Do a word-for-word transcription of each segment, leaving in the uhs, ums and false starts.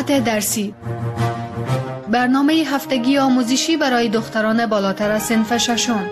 مطالعات درسی، برنامه هفتگی آموزشی برای دختران بالاتر از صنف ششم.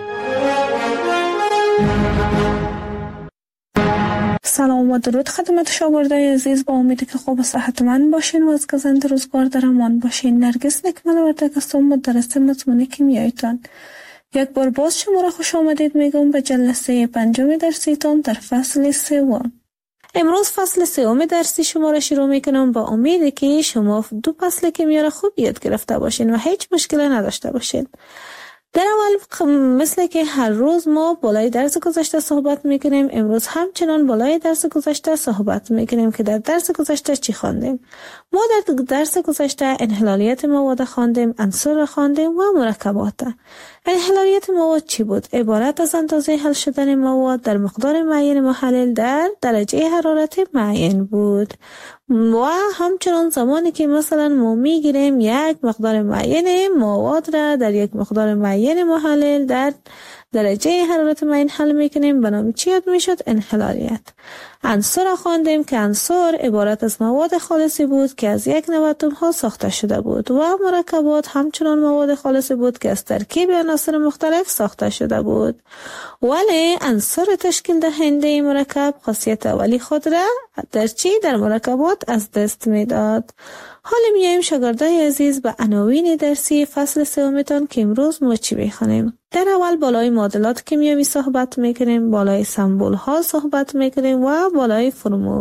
سلام و درود خدمت شاگردای عزیز، با امیدی که خوب و صحتمند باشین و از گزند روزگار در امان باشین. نرگس نکمل وردک هستم، مدرس مضمون کیمیایتان. یک بار باز شما را خوش آمدید میگم به جلسه پنجم درسیتان در فصل سوم. امروز فصل سوم درسی شما را شروع میکنم با امیدی که شما دو فصل کیمیا را خوب یاد گرفته باشین و هیچ مشکلی نداشته باشین. در اول مثل که هر روز ما بالای درس گذشته صحبت میکنیم، امروز همچنان بالای درس گذشته صحبت میکنیم که در درس گذشته چی خواندیم. ما در درس گذشته انحلالیت مواد خواندیم، عنصر را خواندیم و مرکبات. انحلالیت مواد چی بود؟ عبارت از اندازه حل شدن مواد در مقدار معین محلل در درجه حرارت معین بود. و همچنان زمانی که مثلا ما میگیریم یک مقدار معین مواد را در یک مقدار معین محلل در درجه حرارت معین حل میکنیم، به نام چی یاد میشد؟ انحلالیت. عنصر را خواندیم که عنصر عبارت از مواد خالصی بود که از یک نوع اتم ها ساخته شده بود و مرکبات همچنان مواد خالصی بود که از ترکیب عناصر مختلف ساخته شده بود. ولی عنصر تشکیل دهنده مرکب خاصیت اولی خود را در چی؟ در مرکبات از دست میداد. حالا میایم شاگردای عزیز به عناوین درسی فصل سومتان که امروز ما چی بخونیم. در اول بالای معادلات کیمیایی صحبت میکنیم، بالای سمبول ها صحبت میکنیم و بالای فرمول.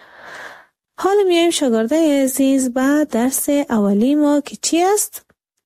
حالا میایم شاگردای عزیز به درس اولی ما که چی است؟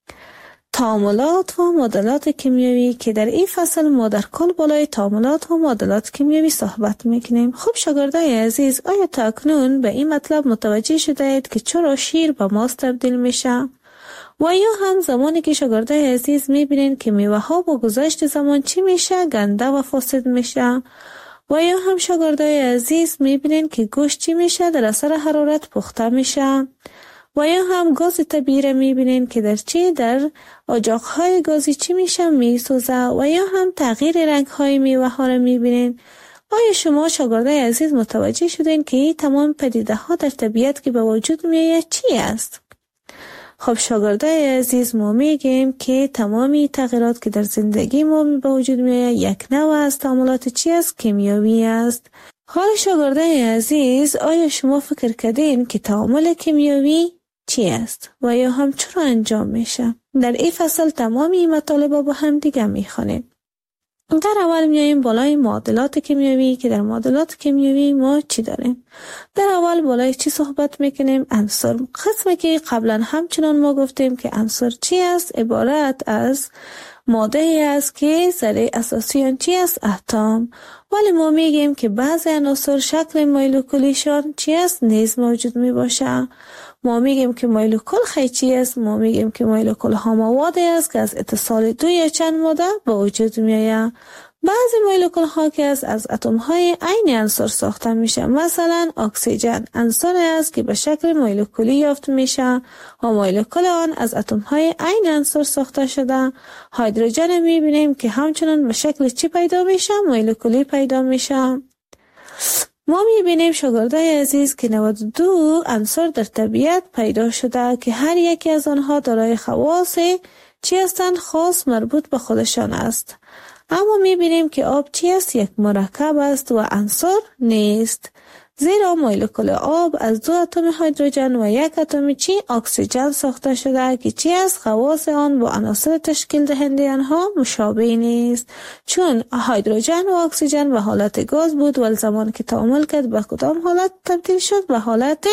تعاملات و معادلات کیمیایی، که در این فصل ما در کل بالای تعاملات و معادلات کیمیایی صحبت میکنیم. خب شاگردای عزیز، آیا تا اکنون به این مطلب متوجه شده اید که چرا شیر به ماست تبدیل میشه؟ و یا هم زمانی که شاگردای عزیز میبینین که میوه ها با گذشت زمان چی میشه؟ گنده و فاسد میشه. و یا هم شاگردای عزیز میبینین که گوشت چی میشه؟ در اثر حرارت پخته میشه. و یا هم گاز طبیعی میبینین که در چی؟ در اجاقهای گازی چی میشه؟ میسوزه. و یا هم تغییر رنگ های میوه ها رو میبینین. آیا شما شاگردای عزیز متوجه شدین که این تمام پدیده ها در طبیعت که به وجود میآید چی است؟ خب شاگردای عزیز، ما میگیم که تمامی تغییرات که در زندگی ما به وجود میآید یک نوع از تعاملات چی است؟ کیمیایی است. حالا شاگردای عزیز، آیا شما فکر کردین که تعامل کیمیایی چی است و یا هم چرا انجام میشه؟ در این فصل تمامی مطالب با هم دیگه میخوانیم. در اول میاییم بالای معادلات کیمیایی، که در معادلات کیمیایی ما چی داریم؟ در اول بالای چی صحبت میکنیم؟ عنصر. قسمی که قبلا همچنان ما گفتیم که عنصر چی است؟ عبارت از ماده ای است که ذره اساسی آن چی است؟ اتم. ولی ما میگیم که بعضی عناصر شکل مولکولیشان چی است؟ نیز موجود می باشه. ما میگیم که مولکول خیلی چی است؟ ما میگیم که مولکول ها موادی است که از اتصال دو یا چند ماده به وجود میآید. بعضی مولکول ها که از از اتم های عین عنصر ساخته میشه. مثلا اکسیژن عنصر است که به شکل مولکولی یافت میشه و مولکول آن از اتم های عین عنصر ساخته شده. هیدروژن میبینیم که همچنان به شکل چی پیدا میشه؟ مولکولی پیدا میشه. ما میبینیم شاگردای عزیز که نود و دو عنصر در طبیعت پیدا شده که هر یکی از آنها دارای خواص چی هستند؟ خاص مربوط به خودشان است. اما میبینیم که آب چی است؟ یک مرکب است و عنصر نیست، زیرا مولکول آب از دو اتم هیدروژن و یک اتم چی؟ اکسیژن ساخته شده که چی است؟ خواص آن با عناصر تشکیل دهنده آنها مشابه نیست، چون هیدروژن و اکسیژن به حالت گاز بود و زمان که تعامل کرد به کدام حالت تبدیل شد؟ به حالت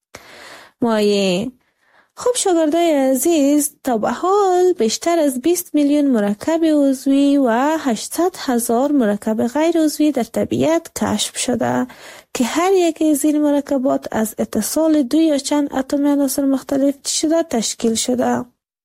مایع. خب شاگردای عزیز، تا به حال بیشتر از بیست میلیون مرکب عضوی و هشتصد هزار مرکب غیر عضوی در طبیعت کشف شده که هر یک از این مرکبات از اتصال دو یا چند اتم عناصر مختلف شده تشکیل شده.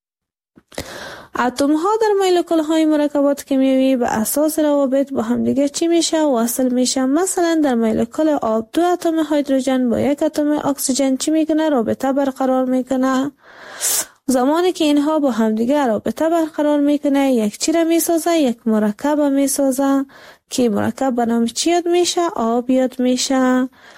اتم ها در مولکول های مرکبات کیمیایی به اساس روابط با هم دیگه چی میشه؟ وصل میشه. مثلا در مولکول آب دو اتم هیدروژن با یک اتم اکسیژن چی میکنه؟ رابطه برقرار میکنه. زمانی که اینها با هم دیگه رابطه برقرار میکنه، یک چی را میسازه؟ یک مرکب میسازه که مرکب به نام چی یاد میشه؟ آب یاد میشه.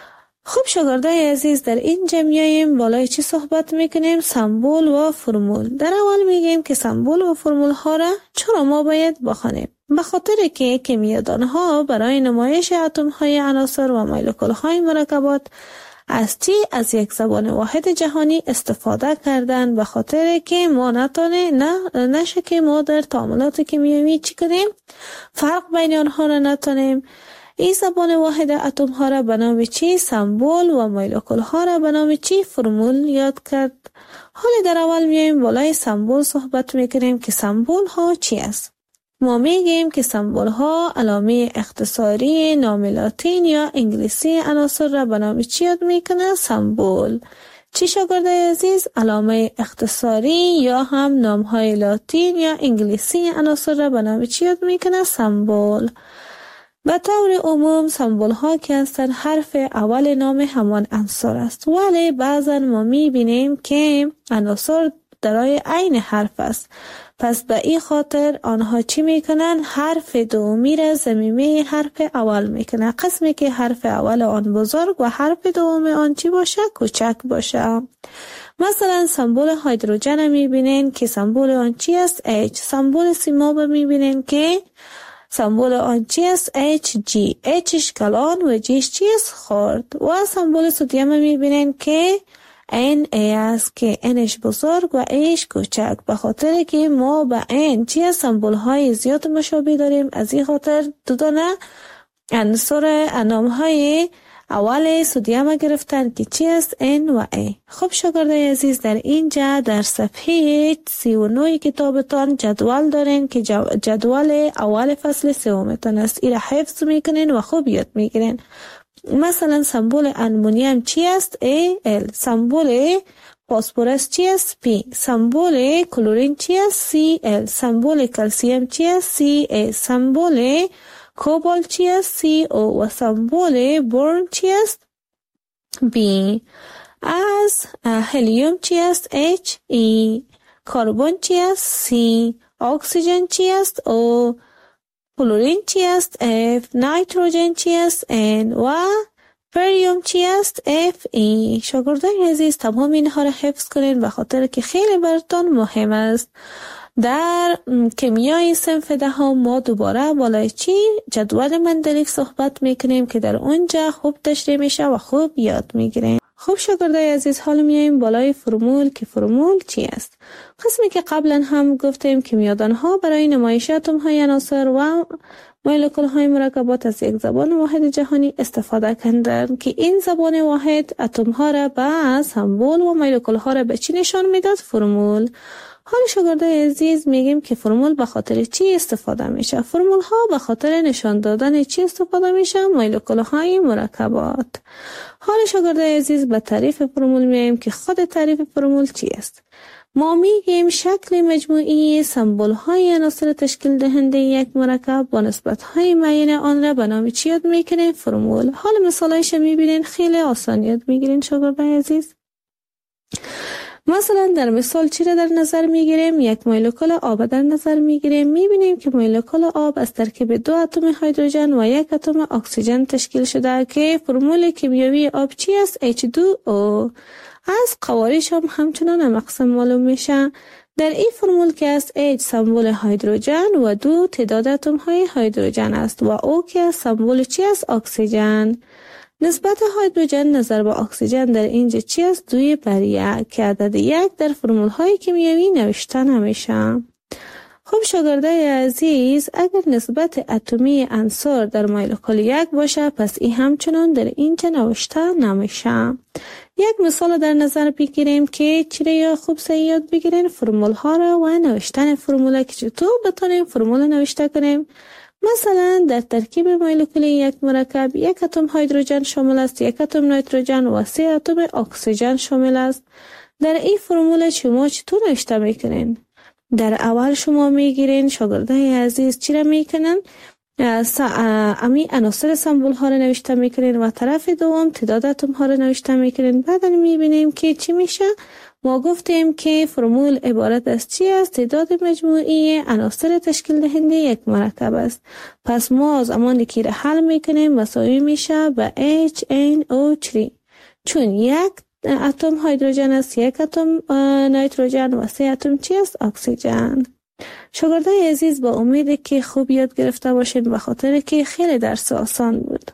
خب شاگردای عزیز، در این میایم بالای چی صحبت میکنیم؟ سمبول و فرمول. در اول میگیم که سمبول و فرمول ها را چرا ما باید بخوانیم؟ به خاطر که کیمیادان ها برای نمایش اتم های عناصر و مولکول های مرکبات از چی؟ از یک زبان واحد جهانی استفاده کردن، به خاطر که ما نتونه نه نشه که ما در تعاملات کیمیایی چی کنیم؟ فرق بین آنها را نتونیم. این زبان واحد اتم ها را به نام چی؟ سمبول و مولکول ها را به نام چی؟ فرمول یاد کرد. حالا در اول میایم بالای سمبول صحبت میکنیم که سمبول ها چی است. ما میگیم که سمبول ها علامه اختصاری نام لاتین یا انگلیسی عناصر را به نام چی یاد میکنه؟ سمبول. چی شاگردای عزیز؟ علامه اختصاری یا هم نام های لاتین یا انگلیسی عناصر را به نام چی یاد میکنه؟ سمبول. به طور عموم سمبول ها که هستند حرف اول نام همان عنصر است، ولی بعضا ما میبینیم که عناصر درای عین حرف است. پس به این خاطر آنها چی میکنن؟ حرف دومی را ضمیمه حرف اول میکنن، قسمی که حرف اول آن بزرگ و حرف دوم آن چی باشه؟ کوچک باشه. مثلا سمبول هیدروژن میبینین که سمبول آن چی است؟ H. سمبول سیماب میبینین که سمبول آن چی است؟ اچ جی. Hش کلان و Gش چی است؟ خرد. و سمبول سدیم میبینین که ان ای است که انش بزرگ و ایش کوچک، به خاطر که ما به ان چی از سمبول های زیاد مشابه داریم. از این خاطر دو دانه عنصر نام های اول سدیم گرفتن که چی است؟ ان و ای. خب شاگردای عزیز، در اینجا در صفحه سی و نه کتابتان جدول دارین که جدول اول فصل سومتان است. ایره حفظ میکنین و خوب یاد میگیرین. مثلا سمبول امونیم چی است؟ ای ال. سمبول فسفرس چی است؟ پی. سمبول کلورین چی است؟ سی ال. سمبول کلسیم چی است؟ سی ای. سمبول کوبالت چی است؟ سی او. و سمبول برن چی است؟ بی. از هلیوم چی است؟ اچ ای. کربن چی است؟ سی. اکسیژن چی است؟ او. کلورین چی است؟ F. نیتروژن چی است؟ N. و بریوم چی است؟ اف ای. شاگردان عزیز، تمام اینها را حفظ کنین به خاطر که خیلی براتون مهم است. در کیمیای صنف دهم ما دوباره بالای چی؟ جدول مندلیک صحبت میکنیم که در اونجا خوب تشریح میشه و خوب یاد میگیریم. خب شاگردای عزیز، حالا میایم بالای فرمول که فرمول چی است. قسمی که قبلا هم گفتیم کیمیادان ها برای نمایش اتم های عناصر و مولکول های مرکبات از یک زبان واحد جهانی استفاده کردند که این زبان واحد اتم ها را به سمبول و مولکول ها را به چی نشان میداد؟ فرمول. حالا شاگردای عزیز میگیم که فرمول به خاطر چی استفاده میشه؟ فرمول ها به خاطر نشان دادن چی استفاده میشه؟ مولکول های مرکبات. حالا شاگردای عزیز به تعریف فرمول میایم که خود تعریف فرمول چی است؟ ما میگیم شکل مجموعی سمبول های عناصر تشکیل دهنده یک مرکب با نسبت های معین آن را به نام چی یاد میکنیم؟ فرمول. حالا مثالایش میبینین خیلی آسان یاد میگیرین شاگردای عزیز. مثلا در مثال چی را در نظر میگیریم؟ یک مولکول آب در نظر میگیریم. میبینیم که مولکول آب از ترکیب دو اتم هیدروژن و یک اتم اکسیژن تشکیل شده که فرمول کیمیایی آب چی است؟ اچ دو او. از قوارش هم همچنان مقسم معلوم میشه. در این فرمول که است H سمبول هیدروژن و دو تعداد اتم های هیدروژن است و او که سمبول چی است؟ اکسیژن. نسبت هیدروژن نظر به اکسیژن در اینجا چی است؟ دوی بر یک که عدد یک در فرمول های کیمیایی نوشته نمیشه. خب شاگردای عزیز، اگر نسبت اتمی عنصر در مولکول یک باشه پس این همچنان در اینجا نوشته نمیشه. یک مثال در نظر بگیریم که چی را خوب صحیح یاد بگیرین؟ فرمول ها را و نوشتن فرمول که چطور بتونیم فرمول نوشته کنیم. مثلا در ترکیب مولکولی یک مرکب یک اتم هیدروژن شامل است، یک اتم نیتروژن و سه اتم اکسیژن شامل است. در این فرمول شما چطور نوشته میکنین؟ در اول شما میگیرین شاگردای عزیز چی را میکنن؟ امی عناصر سمبول ها را نوشته میکنین و طرف دوم تعداد اتم ها را نوشته میکنین. بعد میبینیم که چی میشه؟ ما گفتیم که فرمول عبارت از چی است؟ تعداد مجموعی عناصر تشکیل دهنده یک مرکب است. پس ما زمانی که را حل میکنیم مساوی میشه به اچ ان او سه، چون یک اتم هیدروژن است، یک اتم نیتروژن و سه اتم چی است؟ اکسیژن. شاگردای عزیز، با امید که خوب یاد گرفته باشین، به خاطر که خیلی درس آسان بود.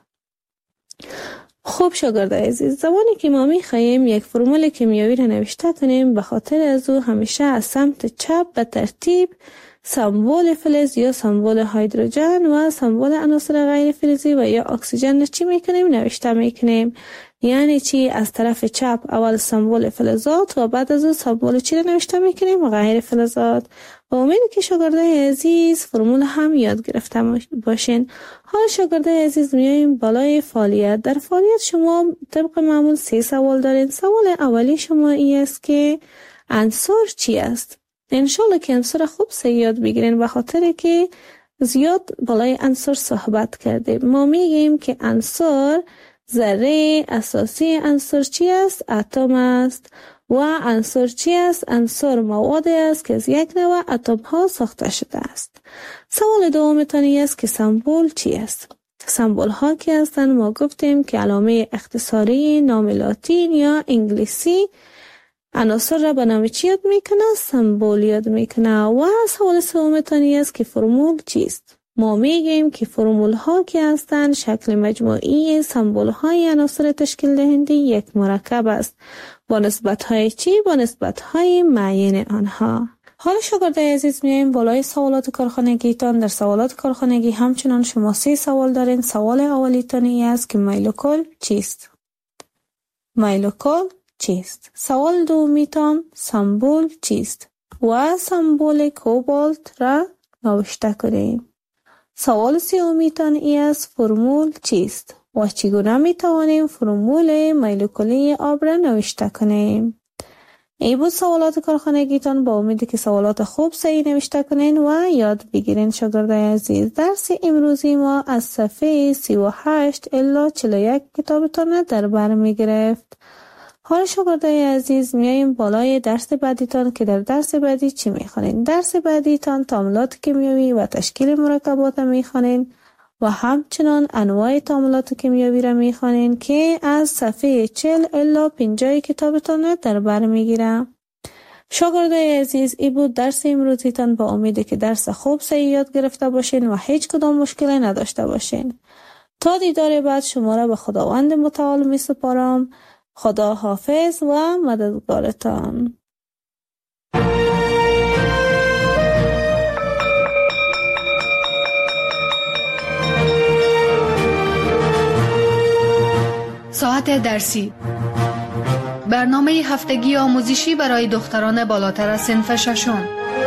خوب شاگردای عزیز، زمانی که ما میخواهیم یک فرمول کیمیایی را نوشته کنیم، به خاطر از او همیشه از سمت چپ به ترتیب سمبل فلز یا سمبل هیدروژن و سمبل عناصر غیر فلزی و یا اکسیژن چی میکنیم؟ نوشته میکنیم. یعنی چی؟ از طرف چپ اول سمبل فلزات و بعد از او سمبل چی را نوشته میکنیم؟ غیر فلزات. با امید که شاگردای عزیز فرمول هم یاد گرفته باشین. حالا شاگردای عزیز میایم بالای فعالیت. در فعالیت شما طبق معمول سه سوال دارین. سوال اولی شما ای است که عنصر چی است؟ انشالله که عنصر خوب سه یاد بگیرین، به خاطر که زیاد بالای عنصر صحبت کردیم. ما میگیم که عنصر ذره اساسی عنصر چی است؟ اتم است. و عنصر چی است؟ عنصر موادی است که از یک نوع اتم ها ساخته شده است. سوال دومتان است که سمبل چی است؟ سمبل ها که هستند؟ ما گفتیم که علامه اختصاری نام لاتین یا انگلیسی عناصر را به نام چی یاد میکنه؟ سمبل یاد میکنه. و سوال سومتان است که فرمول چیست؟ ما میگیم که فرمول ها که هستند شکل مجموعی سمبل های عناصر تشکیل دهنده یک مرکب است. با نسبت های چی؟ با نسبت های معین آنها. حالا شاگردای عزیز میایم بالای سوالات کارخانگیتان. در سوالات کارخانگی همچنان شما سه سوال دارین. سوال اولیتان است که مولکول چیست؟ مولکول چیست؟ سوال دومیتان سمبل چیست؟ و سمبل کوبالت را نوشته کنیم. سوال سومیتان است فرمول چیست؟ و چگونه می توانیم فرمول مولکولی آب را نوشته کنیم؟ ای بود سوالات کارخانگیتان. با امیدی که سوالات خوب صحیح نوشته کنین و یاد بگیرین. شاگردای عزیز، درس امروزی ما از صفحه سی و هشت الی چهل و یک کتابتان در بر می گرفت. حالا شاگردای عزیز میاییم بالای درس بعدیتان که در درس بعدی چی میخوانین؟ درس بعدیتان تعاملات کیمیایی و تشکیل مرکبات میخوانین و همچنان انواع تعاملات کیمیایی را میخوانین که از صفحه چهل الی پنجاه کتابتان در بر میگیره. شاگردای عزیز، ای بود درس امروزیتان. با امیدی که درس خوب صحیح یاد گرفته باشین و هیچ کدام مشکلی نداشته باشین. تا دیدار بعد شما را به خداوند متعال می سپارم. خدا حافظ و مددگارتان. ساعت درسی، برنامه هفتگی آموزشی برای دختران بالاتر از صنف ششم.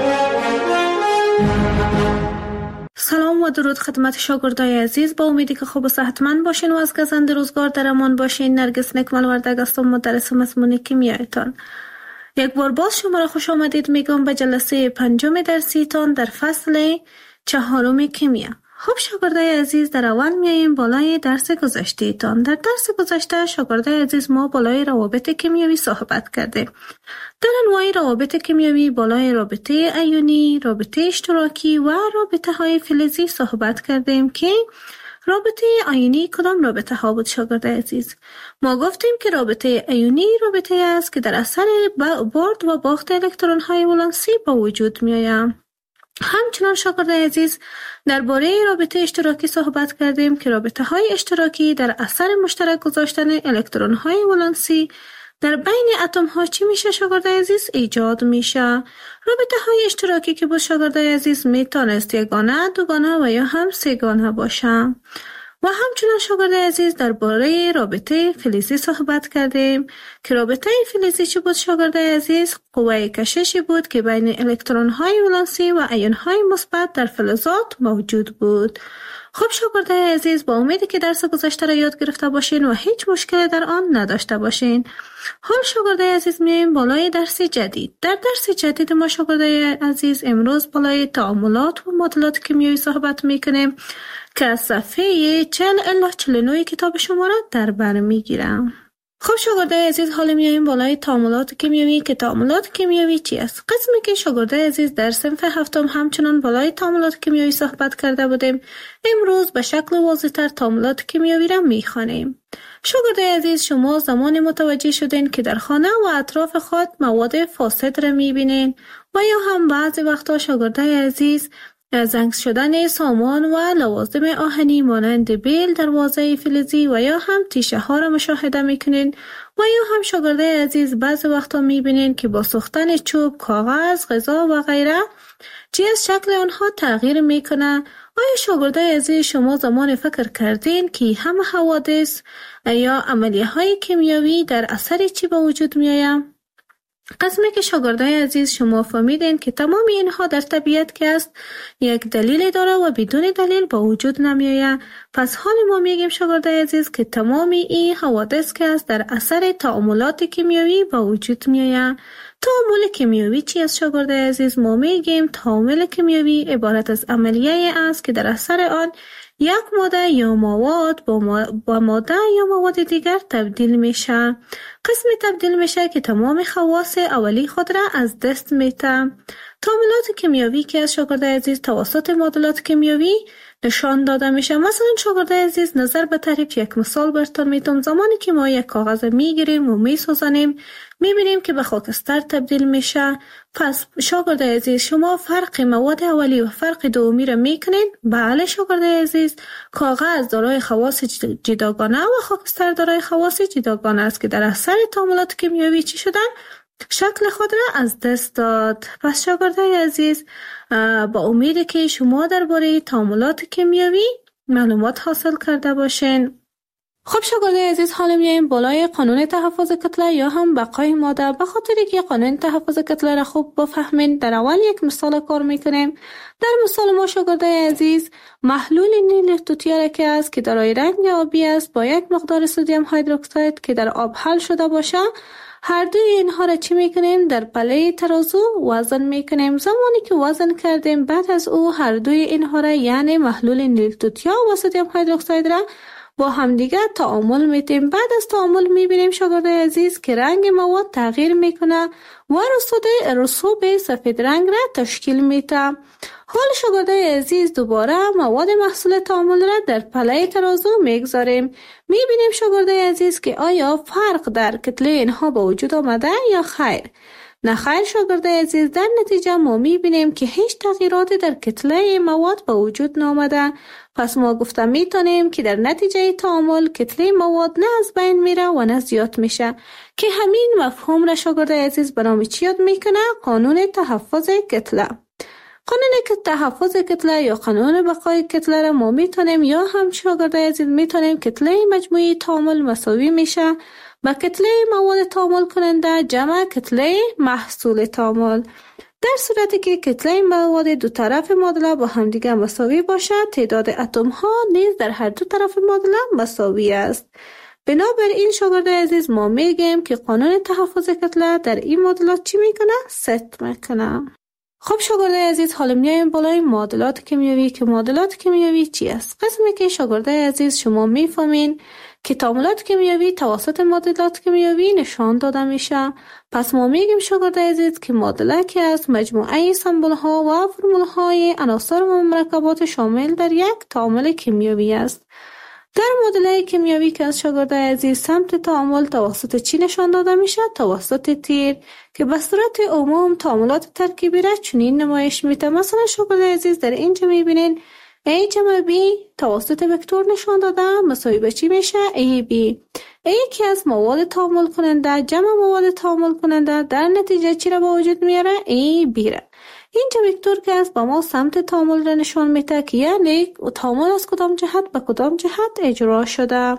سلام و درود خدمت شاگردای عزیز. با امیدی که خوب و صحتمند باشین و از گزند روزگار در امان باشین. نرگس نکمل وردگ هستم، مدرس مضمون کیمیایتان. یک بار باز شما را خوش آمدید میگم به جلسه پنجم درسیتان در فصل چهارم کیمیا. خب شاگردای عزیز، در اول میاییم بالای درس گذشته تان. در درس گذشته شاگردای عزیز ما بالای روابط کیمیایی صحبت کرده. در انواع روابط کیمیایی بالای رابطه ایونی، رابطه اشتراکی و رابطه های فلزی صحبت کردیم که رابطه ایونی کدام رابطه ها بود شاگردای عزیز؟ ما گفتیم که رابطه ایونی رابطه است که در اثر برد و باخت الکترون های ولانسی به وجود می آید. همچنان شاگردای عزیز درباره رابطه اشتراکی صحبت کردیم که رابطه های اشتراکی در اثر مشترک گذاشتن الکترون های ولانسی در بین اتم ها چی میشه شاگردای عزیز؟ ایجاد میشه. رابطه های اشتراکی که با شاگردای عزیز میتونست یگانه، دوگانه و یا هم سه‌گانه باشه. و همچنان شاگردای عزیز درباره رابطه فلزی صحبت کردیم که رابطه فلزی چی بود شاگردای عزیز؟ قوه کششی بود که بین الکترون های ولانسی و ایون های مثبت در فلزات موجود بود. خب شاگردای عزیز، با امیدی که درس گذشته را یاد گرفته باشین و هیچ مشکلی در آن نداشته باشین. حال شاگردای عزیز میایم بالای درس جدید. در درس جدید ما شاگردای عزیز امروز بالای تعاملات و معادلات کیمیایی صحبت میکنیم که از صفحه چهل الی چهل و نه کتاب شما را در بر میگیرم. خب شاگردای عزیز، حالا میایم بالای تعاملات کیمیایی که تعاملات کیمیایی چی است؟ قسمی که شاگردای عزیز در صنف هفتم همچنان بالای تعاملات کیمیایی صحبت کرده بودیم، امروز به شکل واضح‌تر تعاملات کیمیایی را میخوانیم. شاگردای عزیز، شما زمان متوجه شدین که در خانه و اطراف خود مواد فاسد را میبینین و یا هم بعضی وقتا شاگردای عزیز زنگ شدن سامان و لوازم آهنی مانند بیل، دروازه فلزی و یا هم تیشه ها را مشاهده میکنین و یا هم شاگردای عزیز بعضی وقتا میبینین که با سوختن چوب، کاغذ، غذا و غیره چیز شکل آنها تغییر میکنه. آیا شاگردای عزیز شما زمان فکر کردین که همه حوادث یا عملیه های کیمیایی در اثر چی به وجود میآید؟ قسمی که شاگردای عزیز شما فهمیدین که تمام اینها در طبیعت که است یک دلیل داره و بدون دلیل با وجود نمیآید. پس حال ما میگیم شاگردای عزیز که تمام این حوادث که است در اثر تعاملات کیمیایی با وجود میآید. تعامل کیمیایی چی است شاگردای عزیز؟ ما میگیم تعامل کیمیایی عبارت از عملیه است که در اثر آن یک ماده یا مواد با, ما... با ماده یا مواد دیگر تبدیل میشه. قسم تبدیل میشه که تمام خواص اولی خود را از دست میده. تعاملات کیمیایی که از شاگردای عزیز توسط معادلات کیمیایی نشان داده میشه. مثلا شاگردای عزیز نظر به تعریف یک مثال براتون میتونم. زمانی که ما یک کاغذ میگیریم و میسوزانیم میبینیم که به خاکستر تبدیل میشه. پس شاگردای عزیز شما فرق مواد اولی و فرق دومی را میکنین؟ بله شاگردای عزیز، کاغذ دارای خواص جداگانه و خاکستر دارای خواص جداگانه است که در اثر تعاملات کیمیایی چی شدن؟ شکل خود را از دست داد. پس شاگردای عزیز با امید که شما درباره تعاملات کیمیایی معلومات حاصل کرده باشین. خب شاگردای عزیز، حالا میایم بالای قانون تحفظ کتله یا هم بقای ماده. به خاطر که قانون تحفظ کتله را خوب بفهمین در اول یک مثال کار میکنیم. در مثال ما شاگردای عزیز محلول نیل توتیا که است که دارای رنگ آبی است با یک مقدار سدیم هیدروکساید که در آب حل شده باشه، هر دوی اینها را چی میکنیم؟ در پله ترازو وزن میکنیم. زمانی که وزن کردیم بعد از او هر دوی اینها را یعنی محلول نیل توتیا و سدیم هیدروکساید را با همدیگه تعامل میتیم. بعد از تعامل میبینیم شاگردای عزیز که رنگ مواد تغییر میکنه و رسوب رسوب سفید رنگ را تشکیل میده. حال شاگردای عزیز دوباره مواد محصول تعامل را در پله ترازو میگذاریم. میبینیم شاگردای عزیز که آیا فرق در کتله اینها با وجود آمده یا خیر؟ نه خیر شاگردای عزیز، در نتیجه ما میبینیم که هیچ تغییراتی در کتله مواد با وجود نآمده. پس ما گفته میتونیم که در نتیجه تعامل کتله مواد نه از بین میره و نه زیاد میشه که همین مفهوم را شاگردای عزیز به نام چی یاد میکنه؟ قانون تحفظ کتله. قانون که تحفظ کتله یا قانون بقای کتله را ما میتونیم یا هم شاگردای عزیز میتونیم کتله مجموعی تعامل مساوی میشه با کتله مواد تعامل کننده جمع کتله محصول تعامل. در صورتی که کتله مواد دو طرف معادله با همدیگه مساوی باشد، تعداد اتم ها نیز در هر دو طرف معادله مساوی است. بنابراین شاگردای عزیز ما میگیم که قانون تحفظ کتله در این معادلات چی میکنه؟ ست میکنه. خب شاگردای عزیز، حالا میایم بالای معادلات کیمیایی که معادلات کیمیایی چی است؟ قسمی که شاگردای عزیز شما میفهمین که تعاملات کیمیایی توسط معادلات کیمیایی نشان داده میشه. پس ما میگیم شاگردای عزیز که معادله که از مجموعه سمبل ها و فرمول های عناصر و مرکبات شامل در یک تعامل کیمیایی است. در معادله کیمیایی که از شاگردای عزیز سمت تعامل توسط چی نشان داده میشه؟ توسط تیر که به صورت عموم تعاملات ترکیبی را چنین نمایش میده. مثلا شاگردای عزیز در اینجا میبینین A جمع B توسط وکتور نشان داده مساوی به چی میشه؟ A B. A که از مواد تعامل کننده جمع مواد تعامل کننده در نتیجه چی را به وجود میاره؟ A B را. اینجا وکتور که از با ما سمت تعامل را نشان میده که یعنی تعامل از کدام جهت به کدام جهت اجرا شده.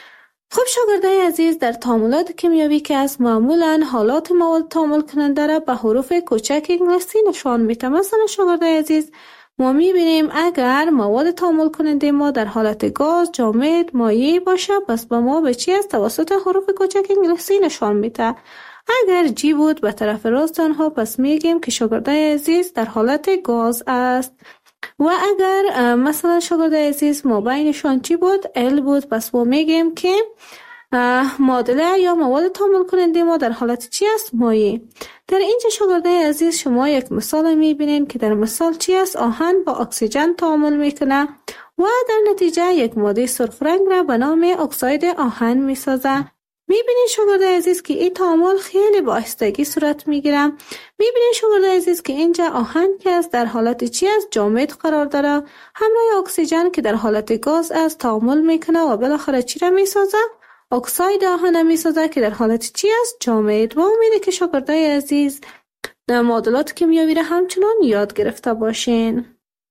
خب شاگردای عزیز، در تعاملات کیمیایی که از معمولا حالات مواد تعامل کننده را به حروف کوچک انگلیسی نشان میده. مثلا شاگردای عزیز ما میبینیم اگر مواد تعامل کننده ما در حالت گاز، جامد، مایع باشه پس به ما به چی از توسط حروف کوچک انگلیسی نشان میده. اگر جی بود به طرف راست آنها پس میگیم که شاگردای عزیز در حالت گاز است. و اگر مثلا شاگردای عزیز ما بینشان چی بود؟ ال بود پس ما میگیم که معادله یا مواد تعامل کننده ما در حالت چی است؟ مایع. در اینجا شاگردای عزیز شما یک مثال میبینین که در مثال چی است؟ آهن با اکسیژن تعامل میکنه و در نتیجه یک ماده سرخ رنگ را به نام اکساید آهن میسازه. میبینین شاگردای عزیز که این تعامل خیلی با آهستگی صورت میگیره. میبینین شاگردای عزیز که اینجا آهن که است در حالت چی است؟ جامد قرار داره، همراه اکسیژن که در حالت گاز است تعامل میکنه و بالاخره چی را میسازه؟ اکساید آهن میسازه که در حالت چی است؟ جامد. و امیده که شاگردای عزیز در معادلات کیمیایی را همچنان یاد گرفته باشین.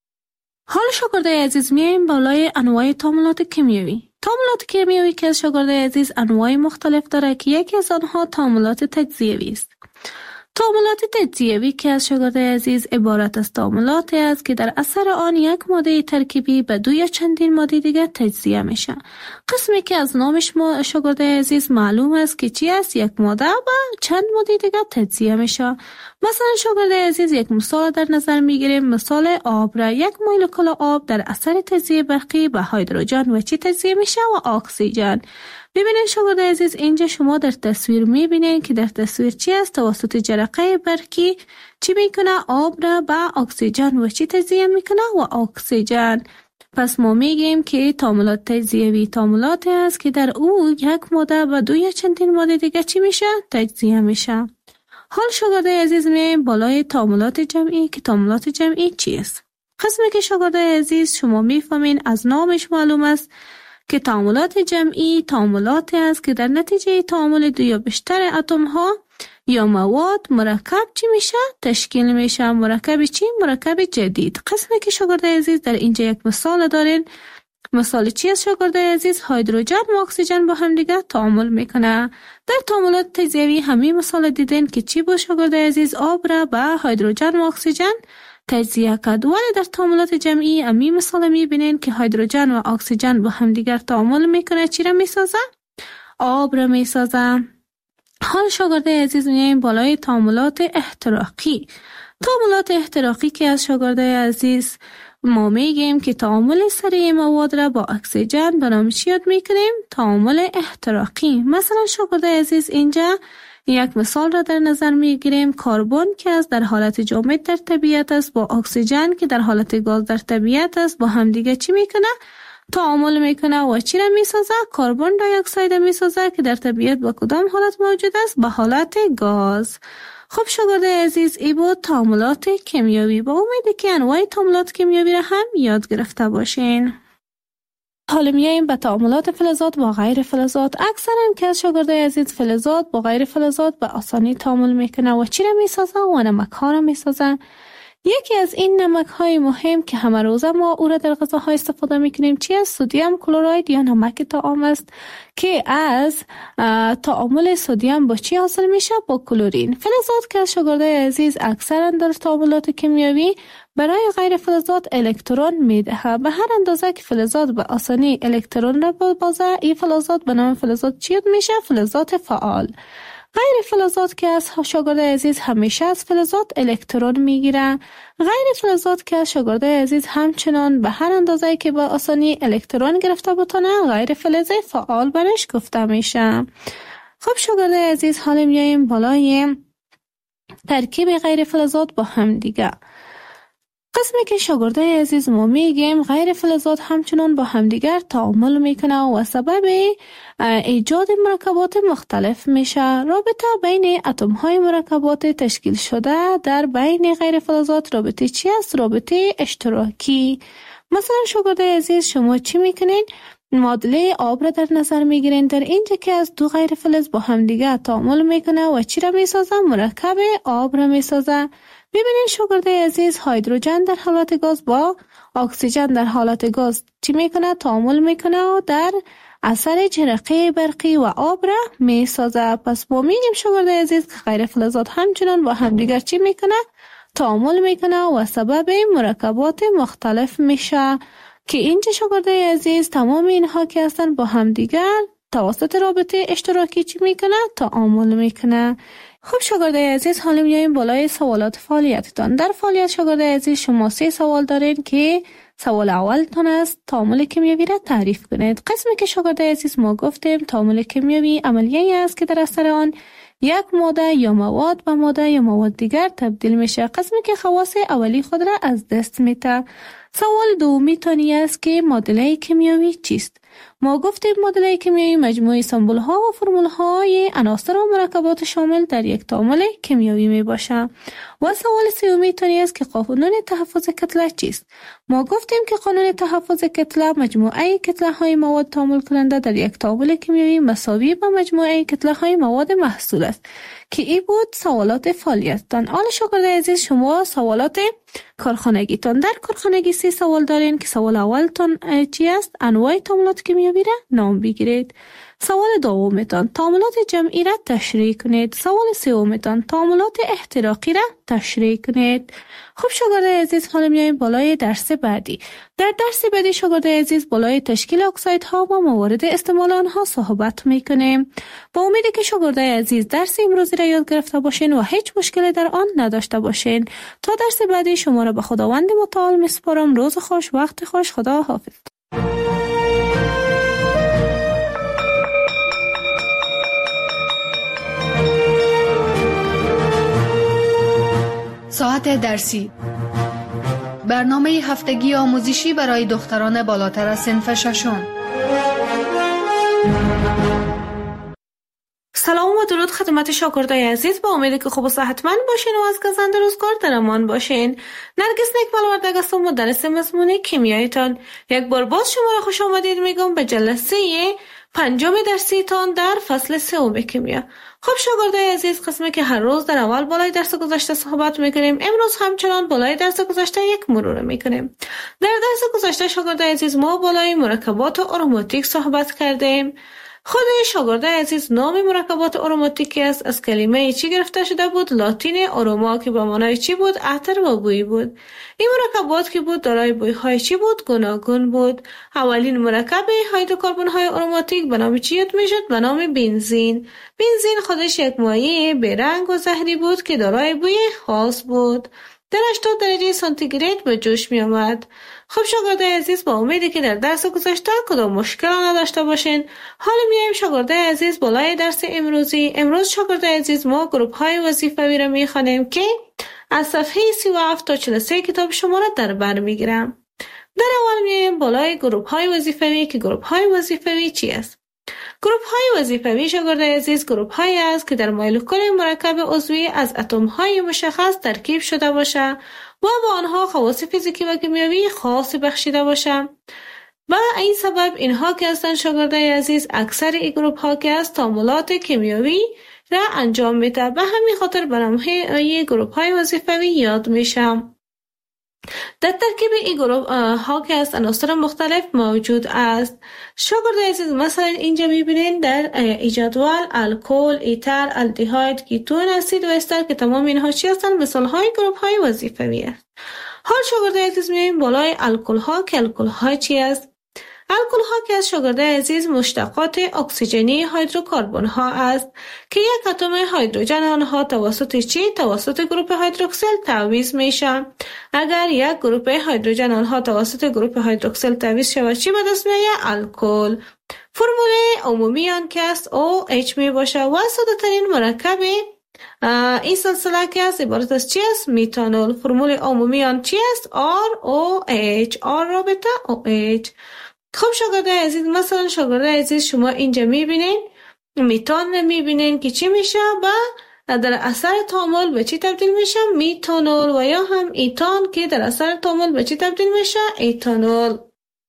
حال شاگردای عزیز میایم بالای انواع تعاملات کیمیایی. تعاملات کیمیایی که از شاگردای عزیز انواع مختلف داره که یکی از آنها تعاملات تجزیوی است. تعاملات تجزیوی که از شاگردای عزیز عبارت از تعاملاتی است که در اثر آن یک ماده ترکیبی به دو یا چندین ماده دیگر تجزیه میشه. قسمی که از نامش ما شاگردای عزیز معلوم است که چی است؟ یک ماده با چند ماده دیگر تجزیه میشه. مثلا شاگردای عزیز یک مثال در نظر میگیریم، مثال آب را. یک مولکول آب در اثر تجزیه برقی به هیدروژن و چی تجزیه میشه؟ و اکسیژن. ببینید شاگردای عزیز اینجا شما در تصویر میبینید که در تصویر چی است؟ توسط جرقه برقی چی میکنه؟ آب را به اکسیژن و چی تجزیه میکنه؟ و اکسیژن. پس ما میگیم که تعاملات تجزیوی تعاملاتی است که در او یک ماده و دو یا چندین ماده دیگه چی میشه؟ تجزیه میشه. حال شاگردای عزیز میایم بالای تعاملات جمعی که تعاملات جمعی چیست؟ قسمی که شاگردای عزیز شما میفهمین از نامش معلوم است که تعاملات جمعی تعاملاتی است که در نتیجه تعامل دو یا بیشتر اتم ها یا مواد مرکب چی میشه؟ تشکیل میشه. مرکب چی؟ مرکب جدید. قسمی که شاگردای عزیز در اینجا یک مثال دارین. مثال چی است شاگردای عزیز؟ هیدروژن و اکسیژن با هم دیگه تعامل میکنه. در تعاملات تجزیوی همین مثال دیدین که چی بود شاگردای عزیز؟ آب را به هیدروژن و اکسیژن تجزیه کرد. ولی در تعاملات جمعی همین مثال میبینین که هیدروژن و اکسیژن با هم دیگر تعامل میکنه. چی را میسازه؟ آب را میسازه. حال شاگردای عزیز میایم بالای تعاملات احتراقی. تعاملات احتراقی که از شاگردای عزیز ما میگیم که تعامل سریع مواد را با اکسیژن به نام چی یاد میکنیم؟ تعامل احتراقی. مثلا شاگردای عزیز اینجا یک مثال را در نظر میگیریم. کربن که از در حالت جامد در طبیعت است با اکسیژن که در حالت گاز در طبیعت است با هم دیگه چی میکنه؟ تعامل میکنه و چی را میسازه؟ کربن دی اکساید میسازه که در طبیعت با کدام حالت موجود است؟ به حالت گاز. خب شاگردای عزیز ای بود تعاملات کیمیایی. با امید که انواع تعاملات کیمیایی را هم یاد گرفته باشین. حالا میایم به تعاملات فلزات با غیر فلزات. اکثرا که از شاگردای عزیز فلزات با غیر فلزات به آسانی تعامل میکنه و چی را میسازه؟ و نمک ها را میسازه. یکی از این نمک های مهم که همه روزه ما او را در غذاها استفاده میکنیم چی است؟ سدیم کلراید یا نمک طعام است که از تعامل سدیم با چی حاصل میشه؟ با کلورین. فلزات که از شاگردای عزیز اکثرا در تعاملات کیمیایی برای غیر فلزات الکترون میده. به هر اندازه که فلزات به آسانی الکترون را ببازه این فلزات به نام فلزات چی میشه؟ فلزات فعال. غیر فلزات که از شاگردای عزیز همیشه از فلزات الکترون میگیره. غیر فلزات که از شاگردای عزیز همچنان به هر اندازه که به آسانی الکترون گرفته بتونه غیر فلز فعال برش گفته میشه. خب شاگردای عزیز حالا میایم بالای ترکیب غیر فلزات با هم دیگه. قسمی که شاگردای عزیز ما میگیم غیر فلزات همچنان با همدیگر تعامل میکنه و سبب ایجاد مرکبات مختلف میشه. رابطه بین اتم های مرکبات تشکیل شده در بین غیر فلزات رابطه چی است؟ رابطه اشتراکی. مثلا شاگردای عزیز شما چی میکنین؟ معادله آب را در نظر میگیرین. در اینجا که از دو غیر فلز با همدیگر تعامل میکنه و چی را میسازه؟ مرکب آب را میسازه. ببینید شاگردای عزیز هیدروژن در حالت گاز با اکسیژن در حالت گاز چی میکنه؟ تعامل میکنه و در اثر جرقه برقی و آب را میسازه. پس ما میگیم شاگردای عزیز که غیر فلزات همچنان با همدیگر چی میکنه؟ تعامل میکنه و سبب مرکبات مختلف میشه که اینجا شاگردای عزیز تمام اینها که هستن با همدیگر توسط رابطه اشتراکی چی میکنه؟ تعامل میکنه. خب شاگردای عزیز حالا میایم بالای سوالات فعالیتتان. در فعالیت شاگردای عزیز شما سه سوال دارین که سوال اول تان است تعامل کیمیایی را تعریف کنید. قسمی که شاگرد عزیز ما گفتیم تعامل کیمیایی عملیه‌ای است که در اثر آن یک ماده یا مواد و ماده یا مواد دیگر تبدیل میشه. قسمی که خواص اولی خود را از دست میده. سوال دومی تانی است که معادله کیمیایی چیست؟ ما گفتیم معادله کیمیایی مجموعه سمبل ها و فرمول های عناصر و مرکبات شامل در یک تعامل کیمیایی می باشه. و سوال سومی تانی است که قانون تحفظ کتله چیست؟ ما گفتیم که قانون تحفظ کتله مجموعه کتله های مواد تعامل کننده در یک تعامل کیمیایی مساوی با مجموعه کتله های مواد محصول است. که ای بود سوالات فعالیتتان. حالا شاگرد عزیز شما سوالات کارخانگیتان. در کارخانگی سه سوال دارین که سوال اولتان چی است؟ انواع تعاملات کیمیایی را نام بگیرید. سوال دومتان تعاملات جمعی را تشریح کنید. سوال سومتان تعاملات احتراقی را تشریح کنید. خب شاگرد عزیز حالا میایم بالای درس بعدی. در درس بعدی شاگرد عزیز بالای تشکیل اکسایدها و موارد استعمال آنها صحبت میکنیم. با امیدی که شاگرد عزیز درس امروزی را یاد گرفته باشین و هیچ مشکلی در آن نداشته باشین. تا درس بعدی شما را به خداوند متعال میسپارم. روز خوش، وقت خوش. خدا حافظ. ساعت درسی، برنامه هفتگی آموزشی برای دختران بالاتر از صنف ششم. سلام و درود خدمت شاگردای عزیز. با امیدی که خوب و صحتمند باشین و از گزند روزگار در امان باشین. نرگس نیکمالوردگ هستم، مدرس مضمون کیمیایتان. یک بار باز شما را خوش آمدید میگم به جلسه پنجم درسیتان در فصل سوم کیمیا. خب شاگردای عزیز، قسمی که هر روز در اول بالای درس گذشته صحبت میکنیم، امروز همچنان بالای درس گذشته یک مرور میکنیم. در درس گذشته شاگردای عزیز ما بالای مرکبات آروماتیک صحبت کردیم. خود شاگرد عزیز نام مرکبات آروماتیکی است از کلمه چی گرفته شده بود؟ لاتین آروما که به معنای چی بود؟ عطر و بوی بود. این مرکبات که بود دارای بوی های چی بود؟ گوناگون بود. اولین مرکب هیدروکربن های آروماتیک به نام چی یاد میشد؟ به نام بنزین. بنزین خودش یک مایع بیرنگ و زهری بود که دارای بوی خاص بود. در هشتاد درجه سانتیگراد به جوش می آمد. خب شاگردای عزیز، با امیدی که در درس گذشته کدام مشکل نداشته باشین، حالا میایم شاگردای عزیز بالای درس امروزی. امروز شاگردای عزیز ما گروپ های وظیفوی را میخوانیم که از صفحه سی و هفت تا چهل و سه کتاب شما را در بر میگیرم. در اول میایم بالای گروپ های وظیفوی که گروپ های وظیفوی چی است؟ گروپ های وظیفوی شاگردای عزیز گروپ هایی است که در مولکول مرکب عضوی از اتم های مشخص ترکیب شده باشه و با آنها خواص فیزیکی و کیمیایی خاصی بخشیده باشه. و این سبب اینها که هستند شاگردای عزیز، اکثر این گروپ ها که است تعاملات کیمیایی را انجام میده. به همین خاطر به نام گروپ های وظیفوی یاد میشه. در ترکیب این گروه ها که از عناصر مختلف موجود است. شاگرد عزیز مثلا اینجا میبینین در جدول الکل، ایتر، الدهاید، کیتون، اسید و استر که تمام اینها چی هستند؟ مثال های گروپ های وظیفوی است. حال شاگرد عزیز میایم بالای الکل ها که الکل ها چی است؟ الکل ها که از شاگرد عزیز مشتقات اکسیژنی هیدروکربن ها است که یک اتم هیدروژن آنها توسط چی؟ توسط گروپ هیدروکسیل تعویض میشه. اگر یک گروپ هیدروژن آنها توسط گروپ هیدروکسیل تعویض شود چی به دست میآید؟ الکل. فرمول عمومی آن که است او اچ می باشه و ساده ترین مرکب این سلسله که است عبارت از چی است؟ میتانول. فرمول عمومی آن چی است؟ آر او اچ. آر رابطه او اچ. خب شاگرد عزیز، مثلا شاگرد عزیز شما اینجا میبینین میتان میبینین که چی میشه و در اثر تعامل به چی تبدیل میشه؟ میتانول. و یا هم ایتان که در اثر تعامل به چی تبدیل میشه؟ ایتانول.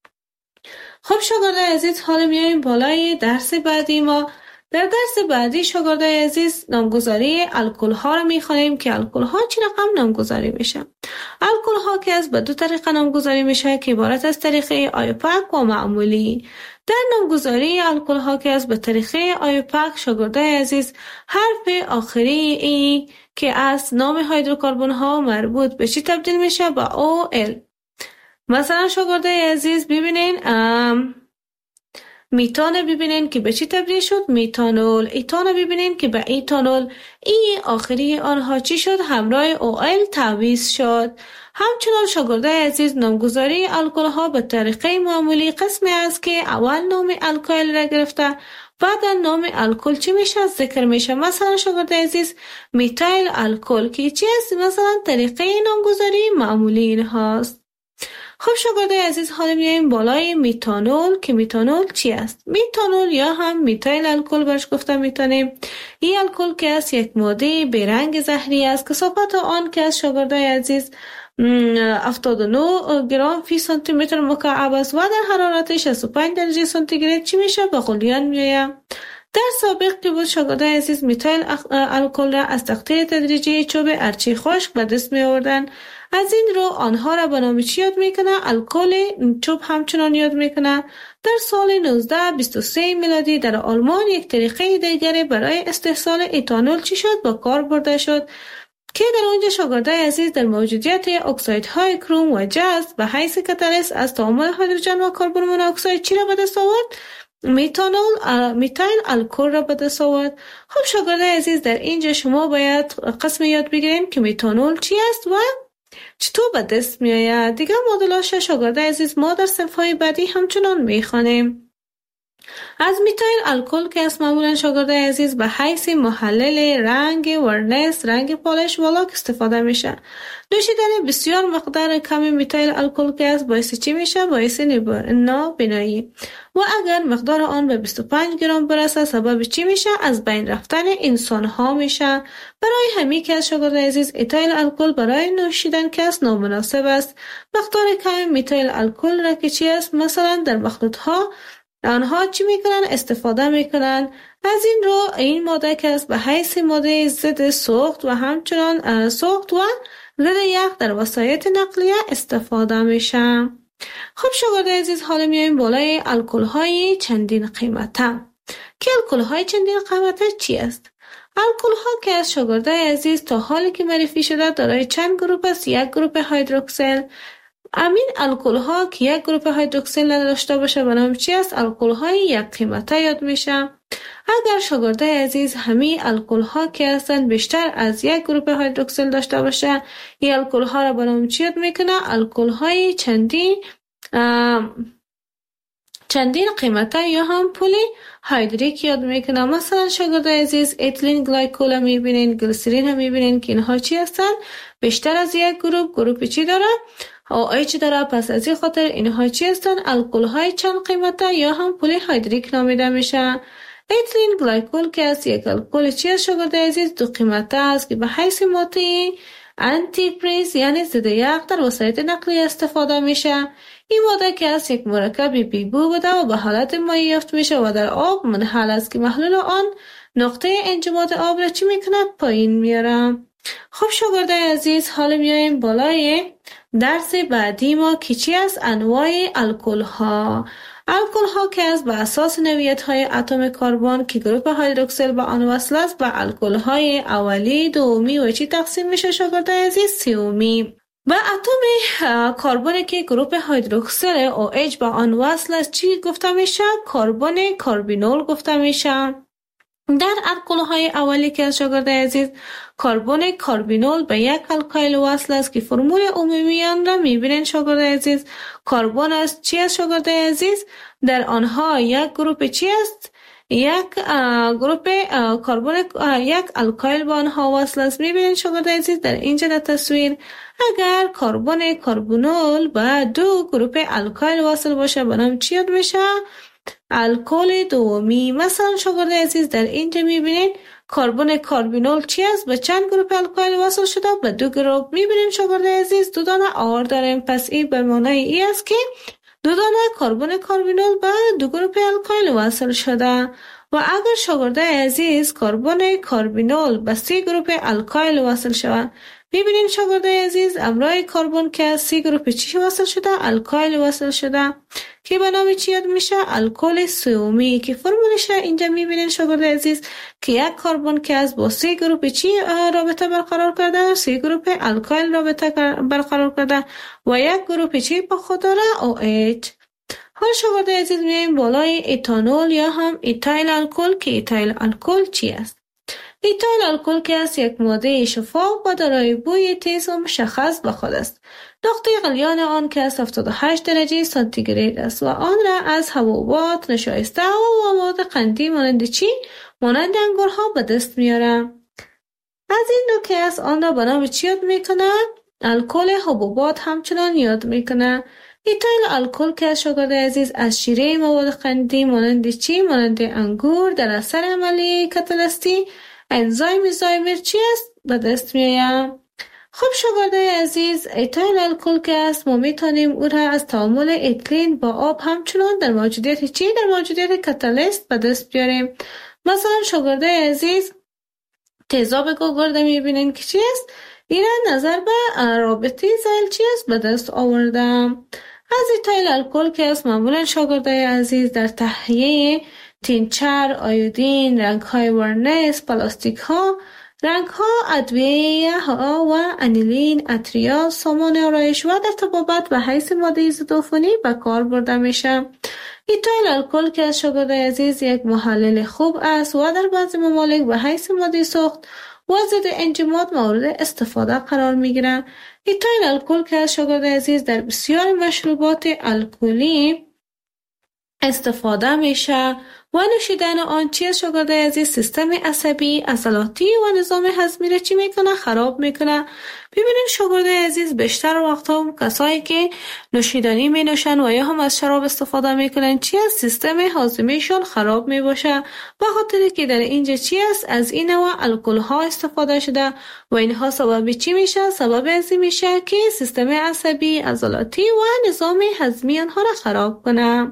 خب شاگرد عزیز، حالا میایم بالای درس بعدی ما. در درس بعدی شاگرد عزیز نامگذاری الکل ها رو میخوانیم که الکل ها چی رقم نامگذاری میشه. الکل ها که از به دو طریقه نامگذاری میشه که عبارت از طریقه آیوپک و معمولی. در نامگذاری الکل ها که از به طریقه آیوپک شاگرد عزیز حرف آخری ای که از نام هیدروکربن ها مربوط به چی تبدیل میشه؟ با او ال. مثلا شاگرد عزیز ببینین میتان ببینین که به چی تبدیل شد؟ میتانول. ایتان ببینین که به ایتانول. ای آخری آنها چی شد؟ همراه او ال تعویض شد. همچنان شاگردای عزیز نامگذاری الکل ها به طریقه معمولی قسمی است که اول نام الکل را گرفته بعد نام الکل چی میشه ذکر میشه. مثلا شاگردای عزیز میتایل الکل که چی است؟ مثلا طریقه نامگذاری معمولی این هاست. خب شاگردای عزیز حالا میایم بالای میتانول که میتانول چی است؟ میتانول یا هم میتایل الکل برش گفته میتونیم. این الکل که است یک ماده بیرنگ زهری است که کثافت آن که از شاگردای عزیز هفتاد و نه گرم فی سانتی متر مکعب است و در حرارت شصت و پنج درجه سانتیگراد چی میشه؟ به غلیان میآید. در سابق که بود شاگردای عزیز میتایل الکل را از تقطیر تدریجی چوب ارچی خشک به دست می آوردن. از این رو آنها را به نام چی یاد میکنه؟ الکل چوب همچنان یاد میکنه. در سال نوزده بیست و سه میلادی در آلمان یک طریقه دیگری برای استحصال ایتانول چی شد؟ با کار برده شد که در آنجا شاگردای عزیز در موجودیت اکسایدهای کروم و جست به حیث کاتالیست از تعامل هیدروژن و کربن مونوکساید چی را به دست آورد؟ میتانول میتایل الکل را به دست آورد. خب شاگردای عزیز در اینجا شما باید قسم یاد بگیرین که میتانول چی است و چطور به دست می آید. دیگه مدلاش شاگردای عزیز ما در صفحه بعدی همچنان میخوانیم. از میتایل الکل که از معمولا شاگردای عزیز به حیث محلل رنگ ورنیس، رنگ پالش و لاک استفاده میشه. نوشیدن بسیار مقدار کمی میتایل الکل که از باعث چی میشه؟ باعث نابینایی و اگر مقدار آن به بیست و پنج گرم برسه سبب چی میشه؟ از بین رفتن انسان ها میشه. برای همین که از شاگردای عزیز ایتایل الکل برای نوشیدن که از نامناسب است. مقدار کمی میتایل الکل را که چی است؟ مثلا در مخلوط ها آنها چی میکنن؟ استفاده میکنن. از این رو این ماده که است به حیث ماده ضد سوخت و همچنان سوخت و ضد یخ در وسایط نقلیه استفاده میشه. خب شاگردای عزیز حالا میایم بالای الکل های چندین قیمته که الکل های چندین قیمته چی است؟ الکل ها که از شاگردای عزیز تا حالی که معرفی شده دارای چند گروپ است؟ یک گروپ هیدروکسیل. امین الکل ها که یک گروپ هیدروکسیل نداشته باشه به نام چی است؟ الکل های یک قیمته یاد میشه. اگر شاگردای عزیز همین الکل ها که هستند بیشتر از یک گروپ هیدروکسیل داشته باشه این الکل ها را به نام چی یاد میکنه؟ الکل های چندین چندین قیمته یا هم پلی هیدریک یاد میکنه. مثلا شاگردای عزیز اتیلین گلایکول هم میبینین، گلیسرین هم میبینین که اینها چی هستن؟ بیشتر از یک گروپ گروپ چی داره؟ او ایچ داره. پس از این خاطر اینها چی هستن؟ الکل های چند قیمته یا هم پلی هیدریک نامیده میشه. اتیلین گلایکول که از یک الکل چی است شاگردای عزیز؟ دو قیمته است که به حیث ماده آنتی پریز یعنی ضد یخ در وسایط نقلیه استفاده میشه. این ماده که از یک مرکب بیبو بوده و به حالت مایع یافت میشه و در آب منحل است که محلول آن نقطه انجماد آب را چی میکنه؟ پایین میاره. خب شاگردای عزیز حالا میایم بالای درس بعدی ما که چی است؟ انواع الکل ها. الکل ها که از به اساس نوعیت های اتم کربن که گروپ هیدروکسیل به آن وصل است به الکل های اولی، دومی و چی تقسیم میشه شاگردای عزیز؟ سومی. و اتم کربن که گروپ هیدروکسیل او ایچ به آن وصل است چی گفته میشه؟ کربن کاربینول گفته میشه. در الکل های اولی که از شاگردای عزیز کربن کاربینول به یک الکایل وصل است که فرمول عمومی آن را میبینین شاگردای عزیز. کربن است چی است شاگردای عزیز؟ در آنها یک گروپ چی است؟ یک گروپ کربن یک الکایل با آنها وصل است. میبینین شاگردای عزیز در اینجا در تصویر اگر کربن کاربینول با دو گروپ الکایل وصل باشه به نام چی یاد میشه؟ الکل دومی. مثلا شاگردای عزیز در اینجا میبینین کربن کاربینول چی است؟ به چند گروپ الکایل وصل شده؟ به دو گروپ. میبینین شاگردای عزیز دو دانه آر داریم. پس این به معنای ای است که دو دانه کربن کاربینول به دو گروپ الکایل وصل شده. و اگر شاگردای عزیز کربن کاربینول به سه گروپ الکایل وصل شود میبینین شاگردای عزیز امرای کربن که از سی گروپ چی وصل شده؟ الکایل وصل شده که به نام چی یاد میشه؟ الکل سومی که فرمولش اینجا میبینین شاگردای عزیز که یک کربن که از با سی گروپ چی رابطه برقرار کرده؟ سی گروپ الکایل رابطه برقرار کرده و یک گروپ چی با خود داره؟ او ایچ. حال شاگرده عزیز میایم بالای اتانول یا هم ایتایل الکل که ایتایل الکل چی است؟ ایتایل الکل که است یک ماده شفاف و دارای بوی تیز و مشخص به خود است. نقطه غلیان آن که از هفتاد و هشت درجه سانتیگراد است و آن را از حبوبات نشایسته و مواد قندی مانند چی؟ مانند انگورها به دست میارم. از این نوع که است آن را به نام چی یاد میکنه؟ الکل حبوبات همچنان یاد میکنه. ایتایل الکل که از شاگرد عزیز از شیره مواد قندی مانند چی؟ مانند انگور در اثر عملیه کاتالیستی انزایم زایمر چی است؟ به دست میایم. خب شاگرده عزیز ایتایل الکل که است ما میتونیم او را از تعامل اتیلن با آب همچنان در موجودیت چی؟ در موجودیت کاتالیست به دست بیاریم. مثلا شاگرده عزیز تیزاب گوگرده میبینین که چی است؟ این نظر به رابطه زیل چی است به دست آوردم. از ایتایل الکل که است معمولا شاگرده عزیز در تهیه تینچر، آیودین، رنگ های ورنیس، پلاستیک ها، رنگ ها، ادویه ها و انیلین، اتریال، سامان آرایش و در طبابت به حیث ماده ایزوتوفونی به کار برده میشه. ایتایل الکل که از شاگرده عزیز یک محلل خوب است و در بعضی ممالک به حیث ماده سوخت و ضد انجماد مورد استفاده قرار میگیره. ایتایل الکل که از شاگرده عزیز در بسیار مشروبات الکلی استفاده میشه و نوشیدن آن چی از شاگرده عزیز سیستم عصبی، عضلاتی و نظام هضمی را چی میکنه؟ خراب میکنه. ببینید شاگرده عزیز بیشتر وقتا کسایی که نوشیدنی می نوشن و یا هم از شراب استفاده میکنن چی از سیستم هاضمه‌شون خراب می باشه به خاطر که در اینجا چی است از این نوع الکل ها استفاده شده و اینها سبب چی میشه؟ سبب ازی میشه که سیستم عصبی، عضلاتی و نظام هضمی آنها را خراب کنه.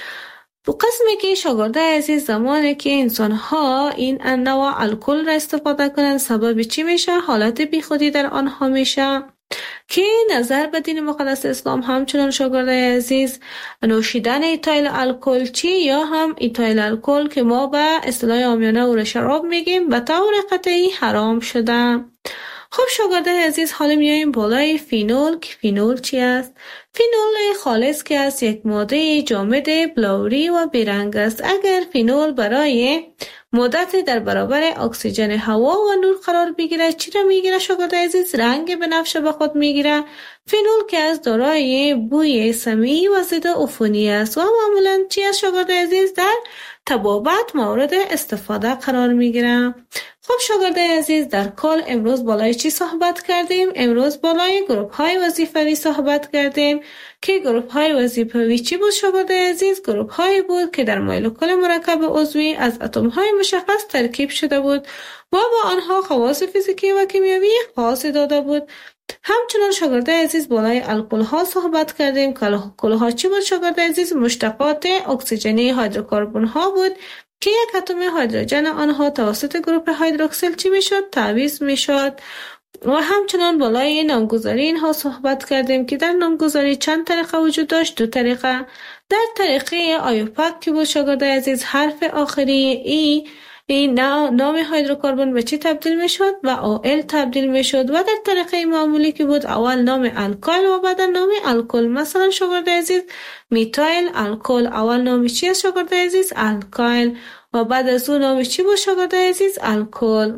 دو قسمی که شاگرده عزیز زمانی که انسان ها این نوع الکل را استفاده کنند سبب چی میشه؟ حالت بیخودی در آنها میشه که نظر به دین مقدس اسلام همچنان شاگرده عزیز نوشیدن ایتایل الکل چی یا هم ایتایل الکل که ما به اصطلاح عامیانه او را شراب میگیم به طور قطعی حرام شده. خب شاگرده عزیز حالا میاییم بالای فینول که فینول چی است؟ فینول خالص که است یک ماده جامد بلوری و بیرنگ است. اگر فینول برای مدت در برابر اکسیژن هوا و نور قرار بگیره چی را میگیره شاگرده عزیز؟ رنگ بنفشه به خود میگیره. فینول که از دارای بوی سمی و ضد عفونی است و معمولا چی است شاگرده عزیز؟ در طبابت مورد استفاده قرار میگیره. خب شاگرده عزیز در کل امروز بالای چی صحبت کردیم؟ امروز بالای گروپ های وظیفوی صحبت کردیم که گروپ های وظیفوی چی بود شاگرده عزیز؟ گروپ های بود که در مولکول مرکب عضوی از اتم های مشخص ترکیب شده بود و با آنها خواص فیزیکی و کیمیایی خاص داده بود. همچنان شاگرده عزیز بالای الکل ها صحبت کردیم که الکل ها چی بود شاگرده عزیز؟ مشتقات اکسیژنی هیدروکربن ها بود که یک اتم هیدروژن آنها توسط گروپ هیدروکسیل چی میشد؟ تعویض میشد. و همچنان بالای نامگذاری اینها صحبت کردیم که در نامگذاری چند طریقه وجود داشت؟ دو طریقه. در طریقه آیوپاک که بود شاگرده عزیز حرف آخری ای این نام هیدروکربن به چی تبدیل می شد؟ و او ال تبدیل می شد. و در طریقه معمولی که بود اول نام الکل و بعد نام الکل. مثلا شاگرده عزیز میتایل الکل اول نام چی است شاگرده عزیز؟ الکل و بعد از اون نام چی بود شاگرده عزیز؟ الکل.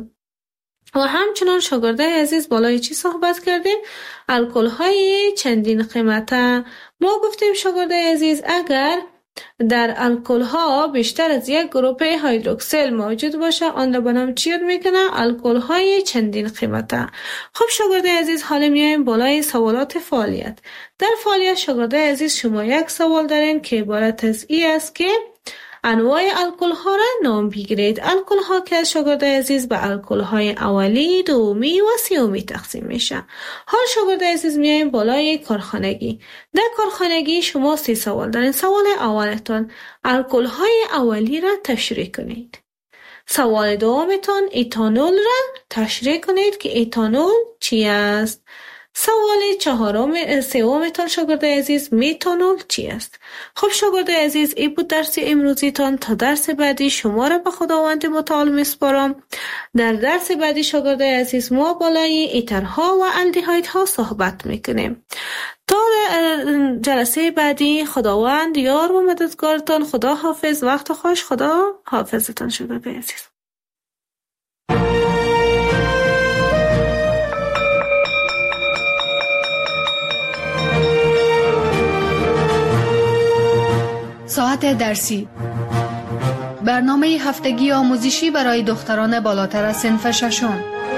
و همچنان شاگرده عزیز بالای چی صحبت کردیم؟ الکل های چندین قیمته. ما گفتیم شاگرده عزیز اگر در الکل ها بیشتر از یک گروپ هیدروکسیل موجود باشه آن را به نام چی یاد میکنه؟ الکل های چندین قیمته. خب شاگرده عزیز حالا میایم بالای سوالات فعالیت. در فعالیت شاگرده عزیز شما یک سوال دارین که عبارت از این است که انواع الکل ها را نام بگیرید. الکل ها که شاگرده عزیز به الکل های اولی، دومی و سومی تقسیم میشه. حال شاگرده عزیز میایم بالای کارخانگی. در کارخانگی شما سی سوال دارین. سوال اولتون الکل های اولی را تشریح کنید. سوال دومتون ایتانول را تشریح کنید که ایتانول چی است. سوال چهارم سومتان شاگرد عزیز، میتانول چی است؟ خب شاگرد عزیز، این بود درس امروزیتان. تا درس بعدی شما را به خداوند متعال میسپارم. در درس بعدی شاگرد عزیز ما بالای ایترها و الدهایدها صحبت میکنیم. تا جلسه بعدی خداوند یار و مددگارتان. خدا حافظ. وقت خوش. خدا حافظتان شاگرد عزیز. ساعت درسی، برنامه هفتگی آموزشی برای دختران بالاتر از صنف ششم.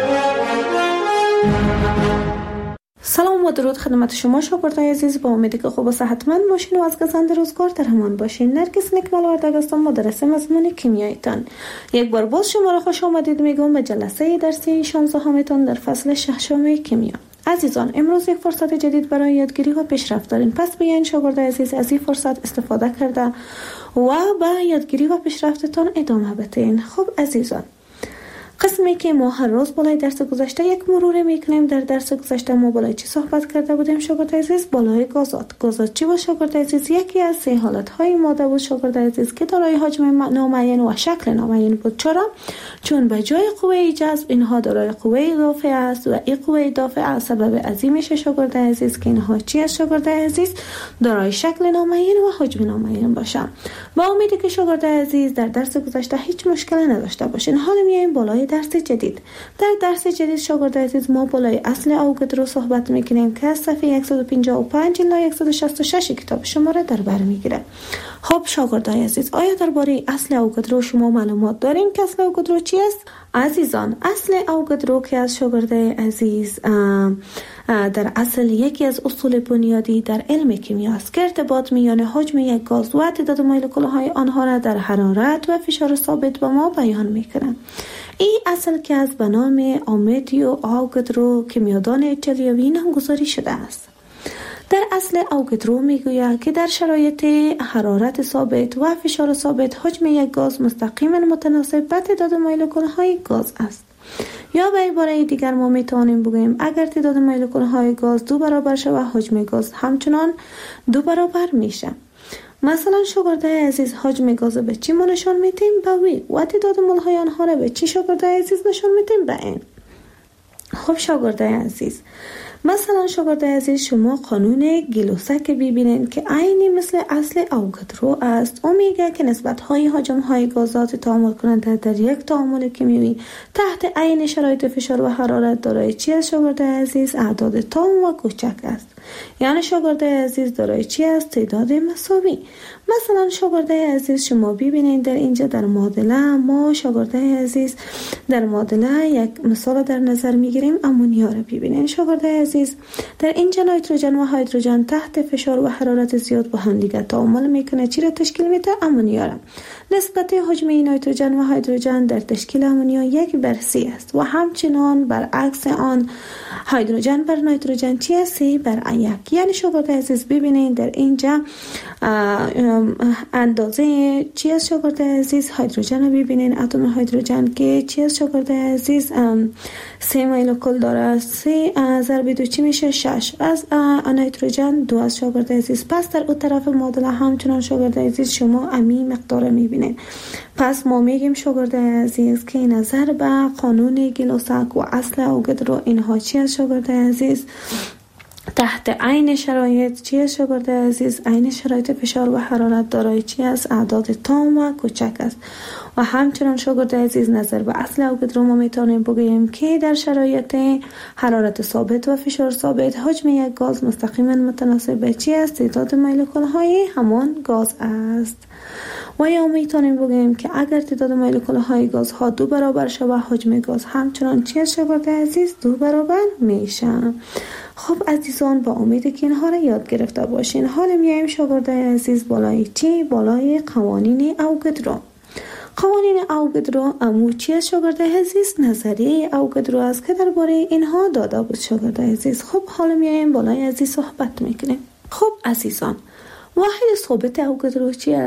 سلام و درود خدمت شما شاگردای عزیز. با امیدی که خوب و صحتمند باشین و از گزند روزگار در امان باشین. نرگس نکمل وردگ هستم، مدرس مضمون کیمیایتان. یک بار باز شما را خوش آمدید میگم به جلسه درسی شانزدهمتان در فصل ششم کیمیا. عزیزان، امروز یک فرصت جدید برای یادگیری و پیشرفت دارین. پس بیاین شاگردای عزیز از این فرصت استفاده کرده و به یادگیری و پیشرفتتان ادامه بدین. خب عزیزان، قسمی که ما هر روز بالای درس گذشته یک مرور میکنیم. در درس گذشته ما بالای چی صحبت کرده بودیم شاگرد عزیز؟ بالای گازات. گازات چی بود شاگرد عزیز؟ یکی از سه حالت های ماده بود شاگرد عزیز که دارای حجم نامعین و شکل نامعین بود. چرا؟ چون به جای قوه جذب اینها دارای قوه دافع است و این قوه دافع سبب ازی میشه شاگرد عزیز که اینها چی است شاگرد عزیز؟ دارای شکل نامعین و حجم نامعین باشه. با امیدی که شاگرد عزیز در درس گذشته هیچ مشکلی نداشته باشین. حالا میایم بالای درس جدید. در درس جدید شاگرد عزیز ما بالای اصل اوگدرو صحبت میکنیم که از صفحه صد و پنجاه و پنج الی صد و شصت و شش کتاب شما را در بر میگیره. خب شاگردای عزیز، آیا درباره اصل اوگدرو شما معلومات دارین که اصل اوگدرو چی است؟ عزیزان، اصل اوگدرو که از شاگرد عزیز در اصل یکی از اصول بنیادی در علم کیمیا است که ارتباط میان حجم یک گاز و تعداد مولکول‌های آنها را در حرارت و فشار ثابت به ما بیان میکنه. این اصل که از به نام آمدیو اوگدرو کیمیادان ایتالیایی نامگذاری شده است. در اصل اوگدرو میگوید که در شرایط حرارت ثابت و فشار ثابت حجم یک گاز مستقیما متناسب با تعداد مولکول‌های گاز است. یا به عباره دیگر ما میتوانیم بگوییم اگر تعداد مولکول‌های گاز دو برابر شود حجم گاز همچنان دو برابر میشه. مثلا شاگرد عزیز، حجم گاز به چی ما نشان میدیم؟ به وی. و تعداد مول‌های آنها را به چی شاگرد عزیز نشان میدیم؟ به این. خب شاگرد عزیز، مثلا شاگرد عزیز شما قانون گلوسک ببینید که عینی مثل اصل اوگدرو است. او میگه که نسبت های حجم های گازات تعامل کننده در یک تعامل کیمیایی تحت عین شرایط فشار و حرارت دارای چی است شاگرد عزیز؟ اعداد تام و کوچک است. یعنی شاگرد عزیز دارای چی است؟ تعداد مساوی. مثلا شاگرد عزیز شما ببینید در اینجا در معادله ما شاگرد عزیز در معادله یک مثال در نظر میگیریم. امونیا را ببینید شاگرد عزیز. در اینجا نیتروژن و هیدروژن تحت فشار و حرارت زیاد با هم دیگر تعامل میکنه. چی را تشکیل میده؟ امونیا را. نسبت حجم نیتروژن و هیدروژن در تشکیل امونیا یک بر سی است و همچنان برعکس آن هیدروژن بر نیتروژن چی است؟ سی بر یک. یعنی شاگرد عزیز ببینید در اینجا اندازه چی است شاگرد عزیز؟ هیدروژن رو ببینید. اتم هیدروژن که چی است شاگرد عزیز؟ سه مولکول داره. سه ضرب دو چی میشه؟ شش. از نیتروژن دو از شاگرد عزیز. پس در اون طرف معادله همچنان شاگرد عزیز شما امی مقدار میبینید. پس ما میگیم شاگرد عزیز که نظر به قانون گلوسک و اصل اوگدرو اینها چی است شاگرد عزیز؟ تحت عین شرایط چی است شاگرد عزیز؟ عین شرایط فشار و حرارت دارای چی است؟ اعداد تام و کوچک است. و همچنان شاگرد عزیز نظر به اصل اوگدرو ما میتونیم بگوییم که در شرایط حرارت ثابت و فشار ثابت حجم یک گاز مستقیما متناسب به چی است؟ تعداد مولکول‌های همان گاز است. و یا میتونیم بگوییم که اگر تعداد مولکول‌های گاز ها دو برابر شود حجم گاز همچنان چی است شاگرد عزیز؟ دو برابر میشه. خب عزیزان، با امیدی که اینها را یاد گرفته باشین. حالا میایم شاگرد عزیز بالای چی؟ بالای قوانین اوگدرو. قوانین اوگدرو امو چی است شاگرد عزیز؟ نظریه اوگدرو است که درباره اینها داده بود شاگرد عزیز. خب حالا میایم بالای عزیز صحبت میکنیم. خب عزیزان، واحد ثابت اوگدرو چی است؟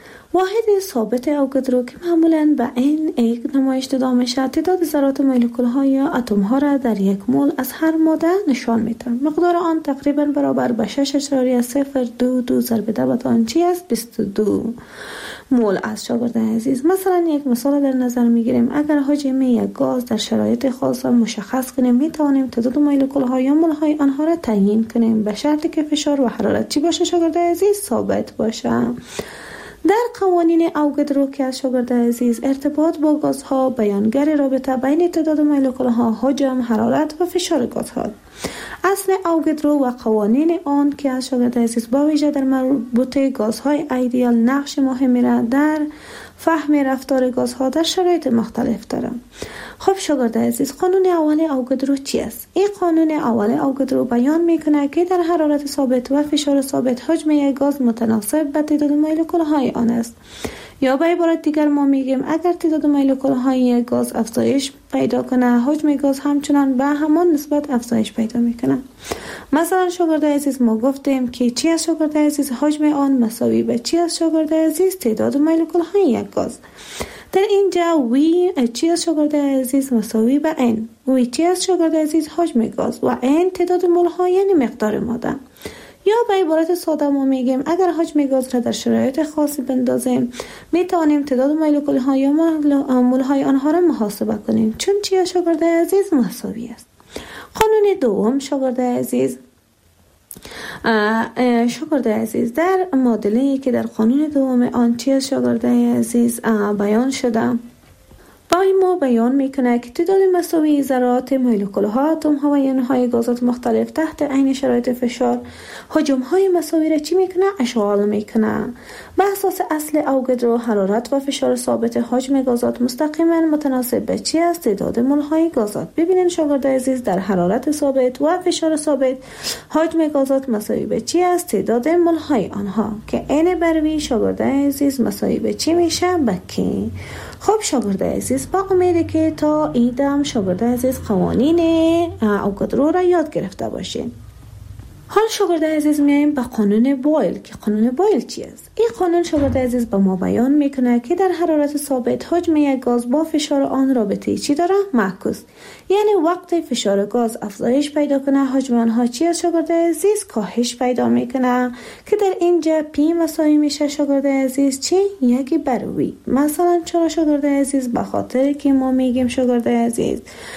واحد ثابت اوگادرو که معمولاً به این یک نمایش داده میشه تعداد ذرات مولکول ها یا اتم ها را در یک مول از هر ماده نشان میده. مقدار آن تقریبا برابر به شش اشاریه صفر دو دو ضرب ده به توان چی است؟ بیست و دو مول است. شاگردان عزیز، مثلا یک مثال در نظر میگیریم. اگر حجم یک گاز در شرایط خاص مشخص کنیم، می توانیم تعداد مولکول ها یا مول های آنها را تعیین کنیم به شرطی که فشار و حرارت چی باشه شاگردان عزیز؟ ثابت باشه. در قوانین اوگادرو که از شاگردان عزیز ارتباط با گازها بیانگر رابطه بین تعداد مولکول ها، حجم، حرارت و فشار گازها. اصل اوگادرو و قوانین آن که از شاگردان عزیز با ویژه در مربوط گازهای ایدئال نقش مهمی را در فهم رفتار گازها در شرایط مختلف دارم. خب شاگردان عزیز، قانون اول اوگادرو چی است؟ این قانون اول اوگادرو بیان میکنه که در حرارت ثابت و فشار ثابت حجم یک گاز متناسب به تعداد مولکول های آن است. یا به عبارت دیگر ما میگیم اگر تعداد مولکول های یک گاز افزایش پیدا کنه، حجم گاز همچنان به همان نسبت افزایش پیدا میکنه. مثلا شاگردان عزیز ما گفتیم که چی از شاگردان عزیز؟ حجم آن مساوی به چی از شاگردان عزیز؟ تعداد مولکول های یک گاز. در اینجا وی چی از شاگردان عزیز مساوی به این. وی چی از شاگردان عزیز؟ حجم گاز و این تعداد مول ها یعنی مقدار ماده. یا به عبارت ساده ما میگیم اگر حجم گاز را در شرایط خاصی بندازیم، می توانیم تعداد مولکول ها یا مول های آنها را محاسبه کنیم، چون چی از شاگردان عزیز؟ مساوی است. قانون دوم شاگردان عزیز، شاگردان عزیز در معادله‌ای که در قانون دوم آن چی از شاگردان عزیز بیان شده، برای ما بیان میکنه که تعداد مساوی ذرات مولکول ها، اتم ها و یون های گازات مختلف تحت عین شرایط فشار حجم های مساوی را چی میکنه؟ اشغال میکنه. به اساس اصل اوگادرو حرارت و فشار ثابت حجم گازات مستقیما متناسب به چی است؟ تعداد مول های گازات. ببینید شاگردان عزیز، در حرارت ثابت و فشار ثابت حجم گازات مساوی به چی است؟ تعداد مول های آنها که عین بر وی شاگردان عزیز مساوی به چی میشه؟ به کی. خب شاگردان عزیز، با امید که تا ایدم شاگردان عزیز قوانین اوگادرو را یاد گرفته باشین. حال شاگردان عزیز میایم به قانون بویل که قانون بویل چی است؟ این قانون شاگردان عزیز به ما بیان میکنه که در حرارت ثابت حجم یک گاز با فشار آن رابطه چی داره؟ معکوس. یعنی وقت فشار گاز افزایش پیدا کنه، حجم آنها چی است شاگردان عزیز؟ کاهش پیدا میکنه که در اینجا پی مساوی میشه شاگردان عزیز چی؟ یکی بر وی. مثلا چرا شاگردان عزیز؟ به خاطر که ما میگیم شاگردان عزیز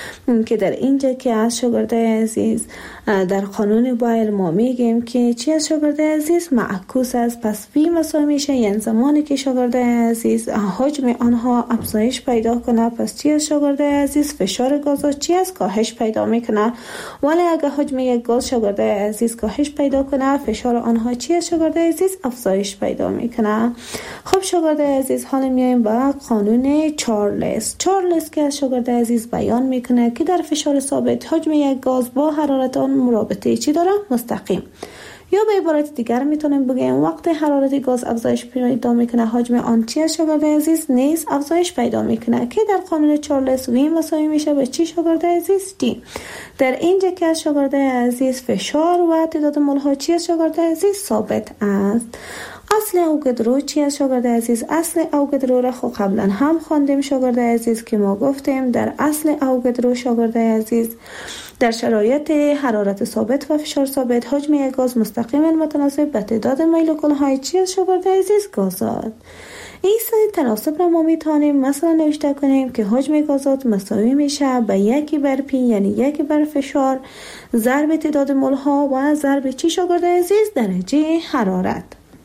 که در اینجا که از شاگردان عزیز در قانون بویل ما میگیم که چی از شاگردان عزیز؟ معکوس است. پس وی مساوی میشه یعنی زمانی که شاگردان عزیز حجم آنها افزایش پیدا کنه، پس چی از شاگردان عزیز؟ فشار گازات چی است؟ کاهش پیدا میکنه. ولی اگر حجم یک گاز شاگردان عزیز کاهش پیدا کنه، فشار آنها چی از شاگردان عزیز؟ افزایش پیدا میکنه. خب شاگردان عزیز، حالا میایم به قانون چارلز. چارلز که از شاگردان عزیز بیان میکنه که در فشار ثابت حجم یک گاز با حرارت آن مرابطه چی داره؟ مستقیم. یا به عبارت دیگر میتونیم بگیم وقتی حرارت گاز افزایش پیدا میکنه، حجم آن چی از شاگردان عزیز؟ نیز افزایش پیدا میکنه که در قانون چارلز وی مساوی میشه به چی شاگردان عزیز؟ تی. در اینجا که از شاگردان عزیز فشار و تعداد مول ها چی از شاگردان عزیز؟ ثابت است. اصل اوگادرو چی از شاگردان عزیز؟ اصل اوگادرو را خب قبلا هم خواندیم شاگردان عزیز که ما گفتیم در اصل اوگادرو شاگردان عزیز در شرایط حرارت ثابت و فشار ثابت حجم یک گاز مستقیما متناسب به تعداد مولکول های چی از شاگردان عزیز؟ گازات. این سه تناسب را ما میتونیم مثلا نوشته کنیم که حجم گازات مساوی میشه به یکی بر پی یعنی یکی بر فشار ضرب تعداد مول ها و ضرب چی شاگردان عزیز؟ درجه حرارت.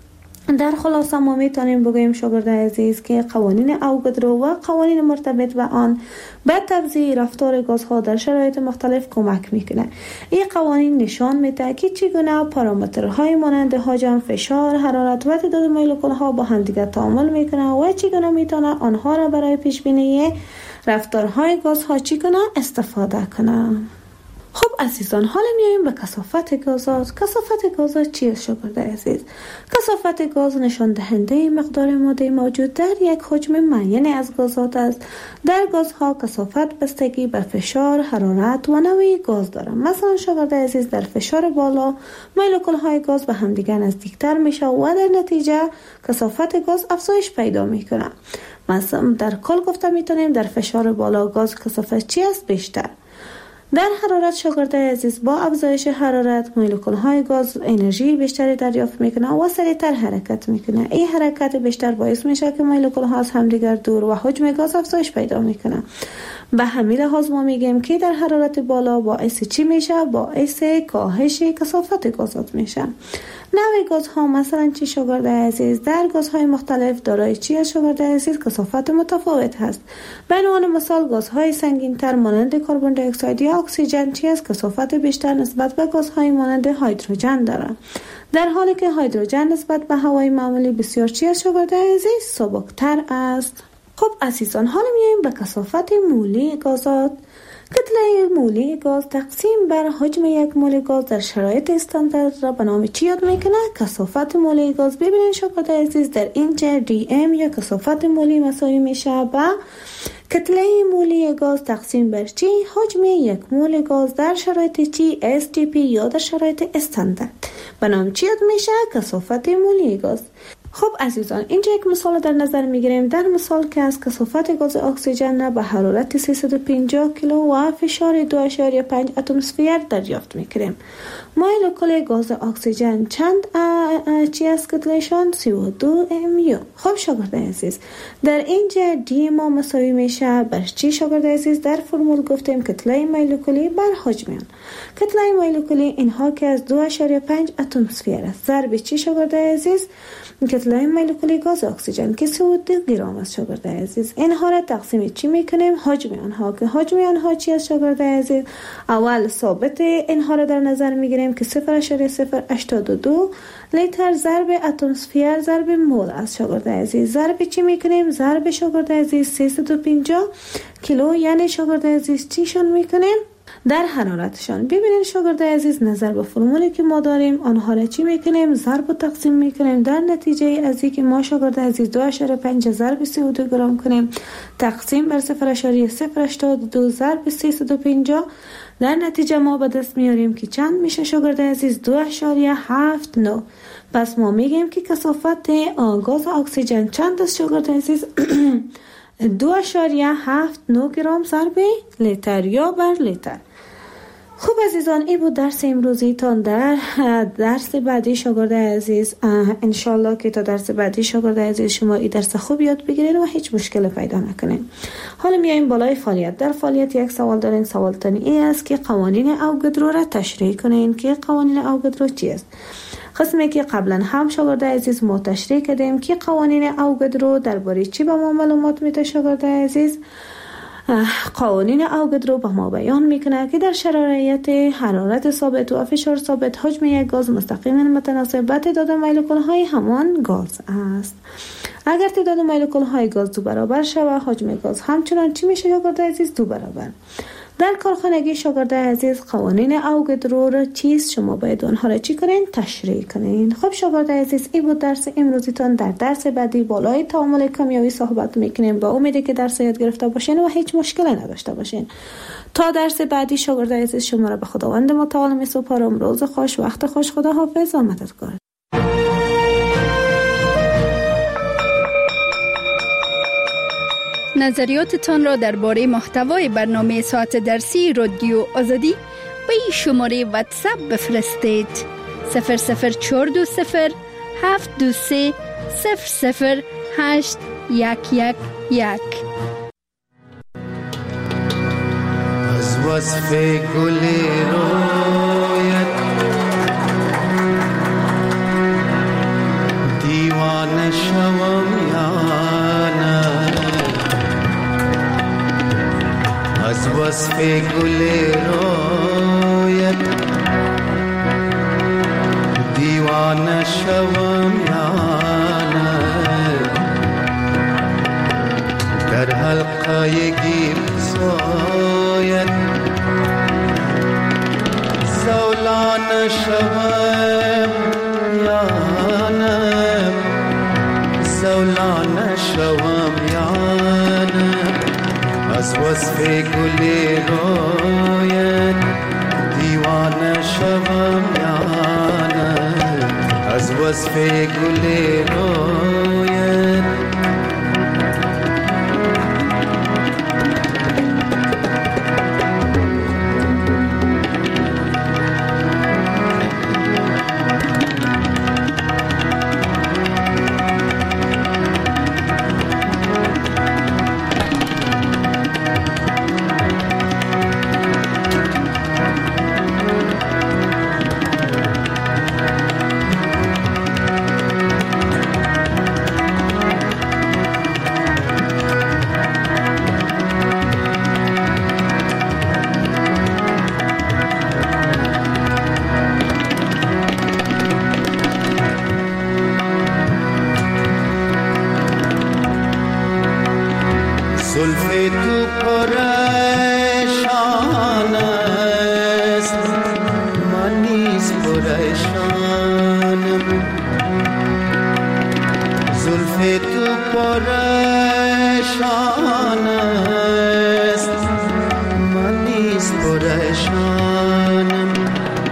در خلاصه ما میتونیم بگوییم شاگردان عزیز که قوانین اوگادرو و قوانین مرتبط به آن به توزیع رفتار گازها در شرایط مختلف کمک میکنه. این قوانین نشان میده که چگونه پارامترهای مانند حجم، فشار، حرارت و تعداد مولکول ها با هم دیگر تعامل میکنه و چگونه میتونه آنها را برای پیش بینی رفتارهای گازها چگونه استفاده کنه. خب عزیزان، حالا میایم به کثافت گازات. کثافت گازات چیست شاگرد عزیز؟ کثافت گاز نشان دهنده مقدار ماده موجود در یک حجم معین از گازات است. در گازها کثافت بستگی به فشار، حرارت و نوع گاز دارد. مثلا شاگرد عزیز، در فشار بالا مولکول های گاز به همدیگر نزدیکتر میشه و در نتیجه کثافت گاز افزایش پیدا میکنه. مثلا در کل گفته میتونیم در فشار بالا گاز کثافت چی است؟ بیشتر. در حرارت شاگرد عزیز، با افزایش حرارت مولکول های گاز انرژی بیشتری دریافت میکنه و سریعتر حرکت میکنه. این حرکت بیشتر باعث میشه که مولکول ها از همدیگر دور و حجم گاز افزایش پیدا میکنه. به همین لحاظ ما میگیم که در حرارت بالا باعث چی میشه؟ باعث کاهش کثافت گازات میشه. نوع گازها مثلا چی شاگرد عزیز؟ در گازهای مختلف دارای چی از شاگرد عزیز؟ کثافت متفاوت هست. به عنوان مثال گازهای سنگین تر مانند کربن دی اکساید یا اکسیژن چی از کثافت بیشتر نسبت به گازهای مانند هیدروژن دارند، در حالی که هیدروژن نسبت به هوای معمولی بسیار چی از شاگرد عزیز؟ سبکتر است. خب عزیزان، حالا میایم به کثافت مولی گازات. کتله مولی گاز تقسیم بر حجم یک مول گاز در شرایط استاندارد را به نام چی یاد میکنه؟ کثافت مولی گاز. ببینید شاگرد عزیز، در اینجا دی ام یا کثافت مولی مساوی میشه به کتله مولی گاز تقسیم بر چی؟ حجم یک مول گاز در شرایط چی؟ اس تی پی یا در شرایط استاندارد. به نام چی یاد میشه؟ کثافت مولی گاز. خب عزیزان، اینجا یک مثال در نظر میگیریم. در مثال که از کثافت گاز اکسیژن به حرارت سیصد و پنجاه کیلو و فشار دو اشاریه پنج اتمسفر دریافت میکنیم. مولکول گاز اکسیژن چند چی از کتلهشان؟ سی و دو ام یو. خب شاگرد عزیز، در اینجا دی ما مساوی میشه بر چی شاگرد عزیز؟ در فرمول گفتیم کتله مولکولی بر حجم آن. کتله مولکولی اینها که از دو اشاریه پنج اتمسفر است ضرب چی شاگرد عزیز؟ کتله مولکولی گاز اکسیژن که سی و دو گرم است شاگرد عزیز. اینها را تقسیم چی میکنیم؟ حجم آنها، که حجم آنها چی است شاگرد عزیز؟ اول ثابت اینها را در نظر میگیریم که صفر اشاریه صفر هشتاد و دو لیتر ضرب اتمسفر ضرب مول است شاگرد عزیز. ضرب چی میکنیم؟ ضرب شاگرد عزیز سیصد و پنجاه کیلو، یعنی شاگرد عزیز چیشون میکنیم؟ در حرارتشان. ببینید شاگرد عزیز، نظر به فرمولی که ما داریم آنها را چی میکنیم؟ ضرب و تقسیم میکنیم. در نتیجه از اینکه ما شاگرد عزیز دو اشاریه پنج ضرب سی و دو گرم کنیم تقسیم بر صفر اشاریه صفر هشتاد و دو ضرب سیصد و پنجاه، در نتیجه ما به دست میاریم که چند میشه شاگرد عزیز؟ دو اشاریه هفت نه. پس ما میگیم که کثافت گاز اکسیژن چند است شاگرد عزیز؟ دو اشاریه هفت نه گرم ضرب لیتر یا بر لیتر. خوب عزیزان، این بود درس امروزی تان. در درس بعدی شاگرد عزیز انشالله که تا درس بعدی شاگرد عزیز شما این درس خوب یاد بگیرید و هیچ مشکل پیدا نکنید. حالا میایم بالای فعالیت. در فعالیت یک سوال دارین. سوال تان این است که قوانین اوگادرو را تشریح کنین. که قوانین اوگادرو چی است؟ قسمی که قبلا هم شاگرد عزیز ما تشریح کردیم که قوانین اوگادرو درباره چی به ما معلومات میده شاگرد عزیز. قوانین اوگادرو به ما بیان میکنه که در شرایط حرارت ثابت و فشار ثابت حجم یک گاز مستقیما متناسب با تعداد مولکول های همان گاز است. اگر تعداد مولکول های گاز دو برابر شود حجم گاز همچنان چی میشه شاگرد عزیز؟ دو برابر. در کارخانگی شاگرد عزیز قوانین اوگادرو را چیست؟ شما باید آنها را چی کنین؟ تشریح کنین. خب شاگرد عزیز، این بود درس امروزیتان. در درس بعدی بالای تعامل کیمیایی صحبت میکنیم. با امیدی که درس یاد گرفته باشین و هیچ مشکلی نداشته باشین. تا درس بعدی شاگرد عزیز شما را به خداوند متعال میسپارم. روز خوش، وقت خوش، خدا حافظ و مددکار. نظریاتتان را درباره محتوای برنامه ساعت درسی رادیو آزادی به این شماره واتساپ بفرستید: صفر صفر چهار دو صفر هفت دو سه صفر صفر هشت یک یک یک. از وصف گل رویت دیوانه شوم یا نه، از وصف گل رویت دیوانه شوم یا نه، در حلقه گیرسایت مولا نشوم یا نه، از وصف گل رویت دیوانه شوم یا نه، از وصف گل رویت. زلف تو پریشان است، من نیز پریشانم. زلف تو پریشان است، من نیز پریشانم.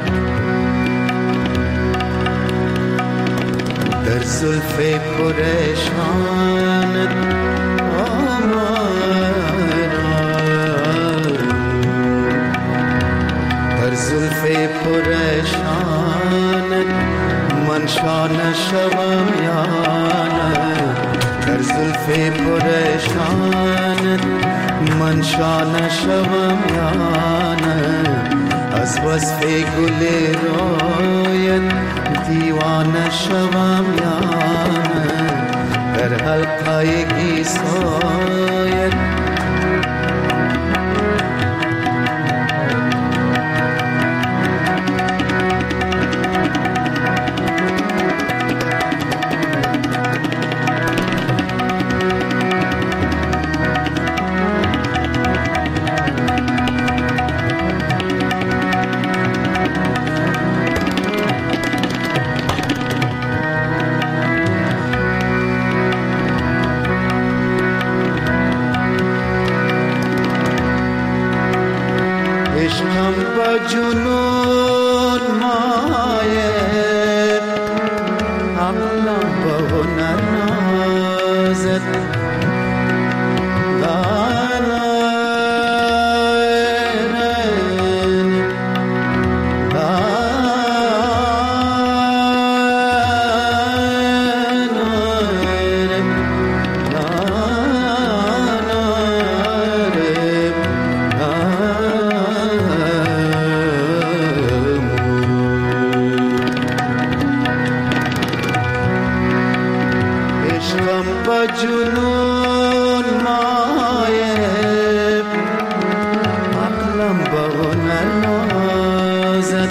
در زلف پریشانت زلف پریشانت من شانه شوم یا نه، در زلف پریشانت من شانه شوم یا نه، از وصف گل رویت دیوانه شوم یا نه، در حلقه گیسویت عشقم با جنون مایه، عقلم با هنر نازد. با جنون مایه، عقلم با هنر نازد.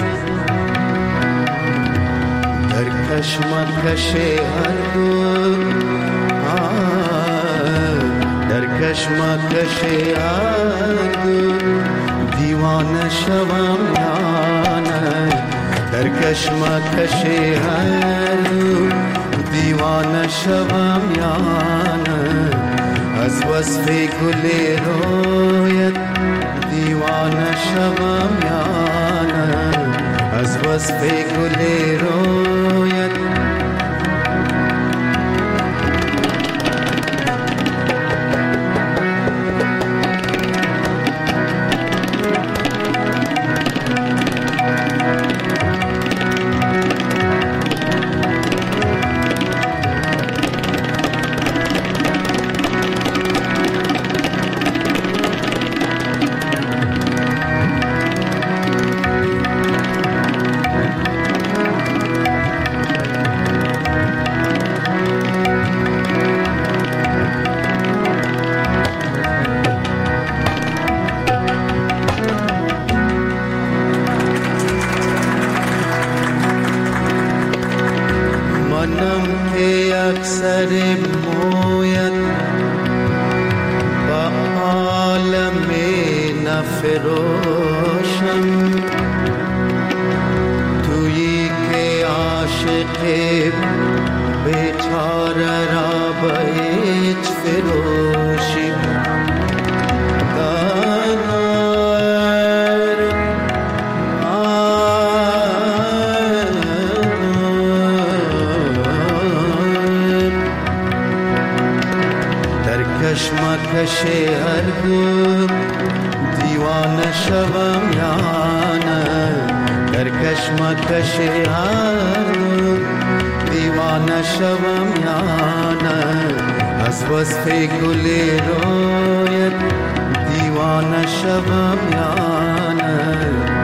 در کشمکش هر دو، در کشمکش هر دو دیوانه شوم یا نه، در کشمکش هر دو دیوانه شوم یا نه، از وصف گل رویت دیوانه شوم یا نه، از وصف گل رویت. اکثر مویت با عالم نفروشم، تویی که عاشق بیچاره را با هیچ فروشی کشمکش هرگو دیوانه شوم یا نه، در کشمکش هرگو دیوانه شوم یا نه، از وصف گل رویت دیوانه شوم یا نه.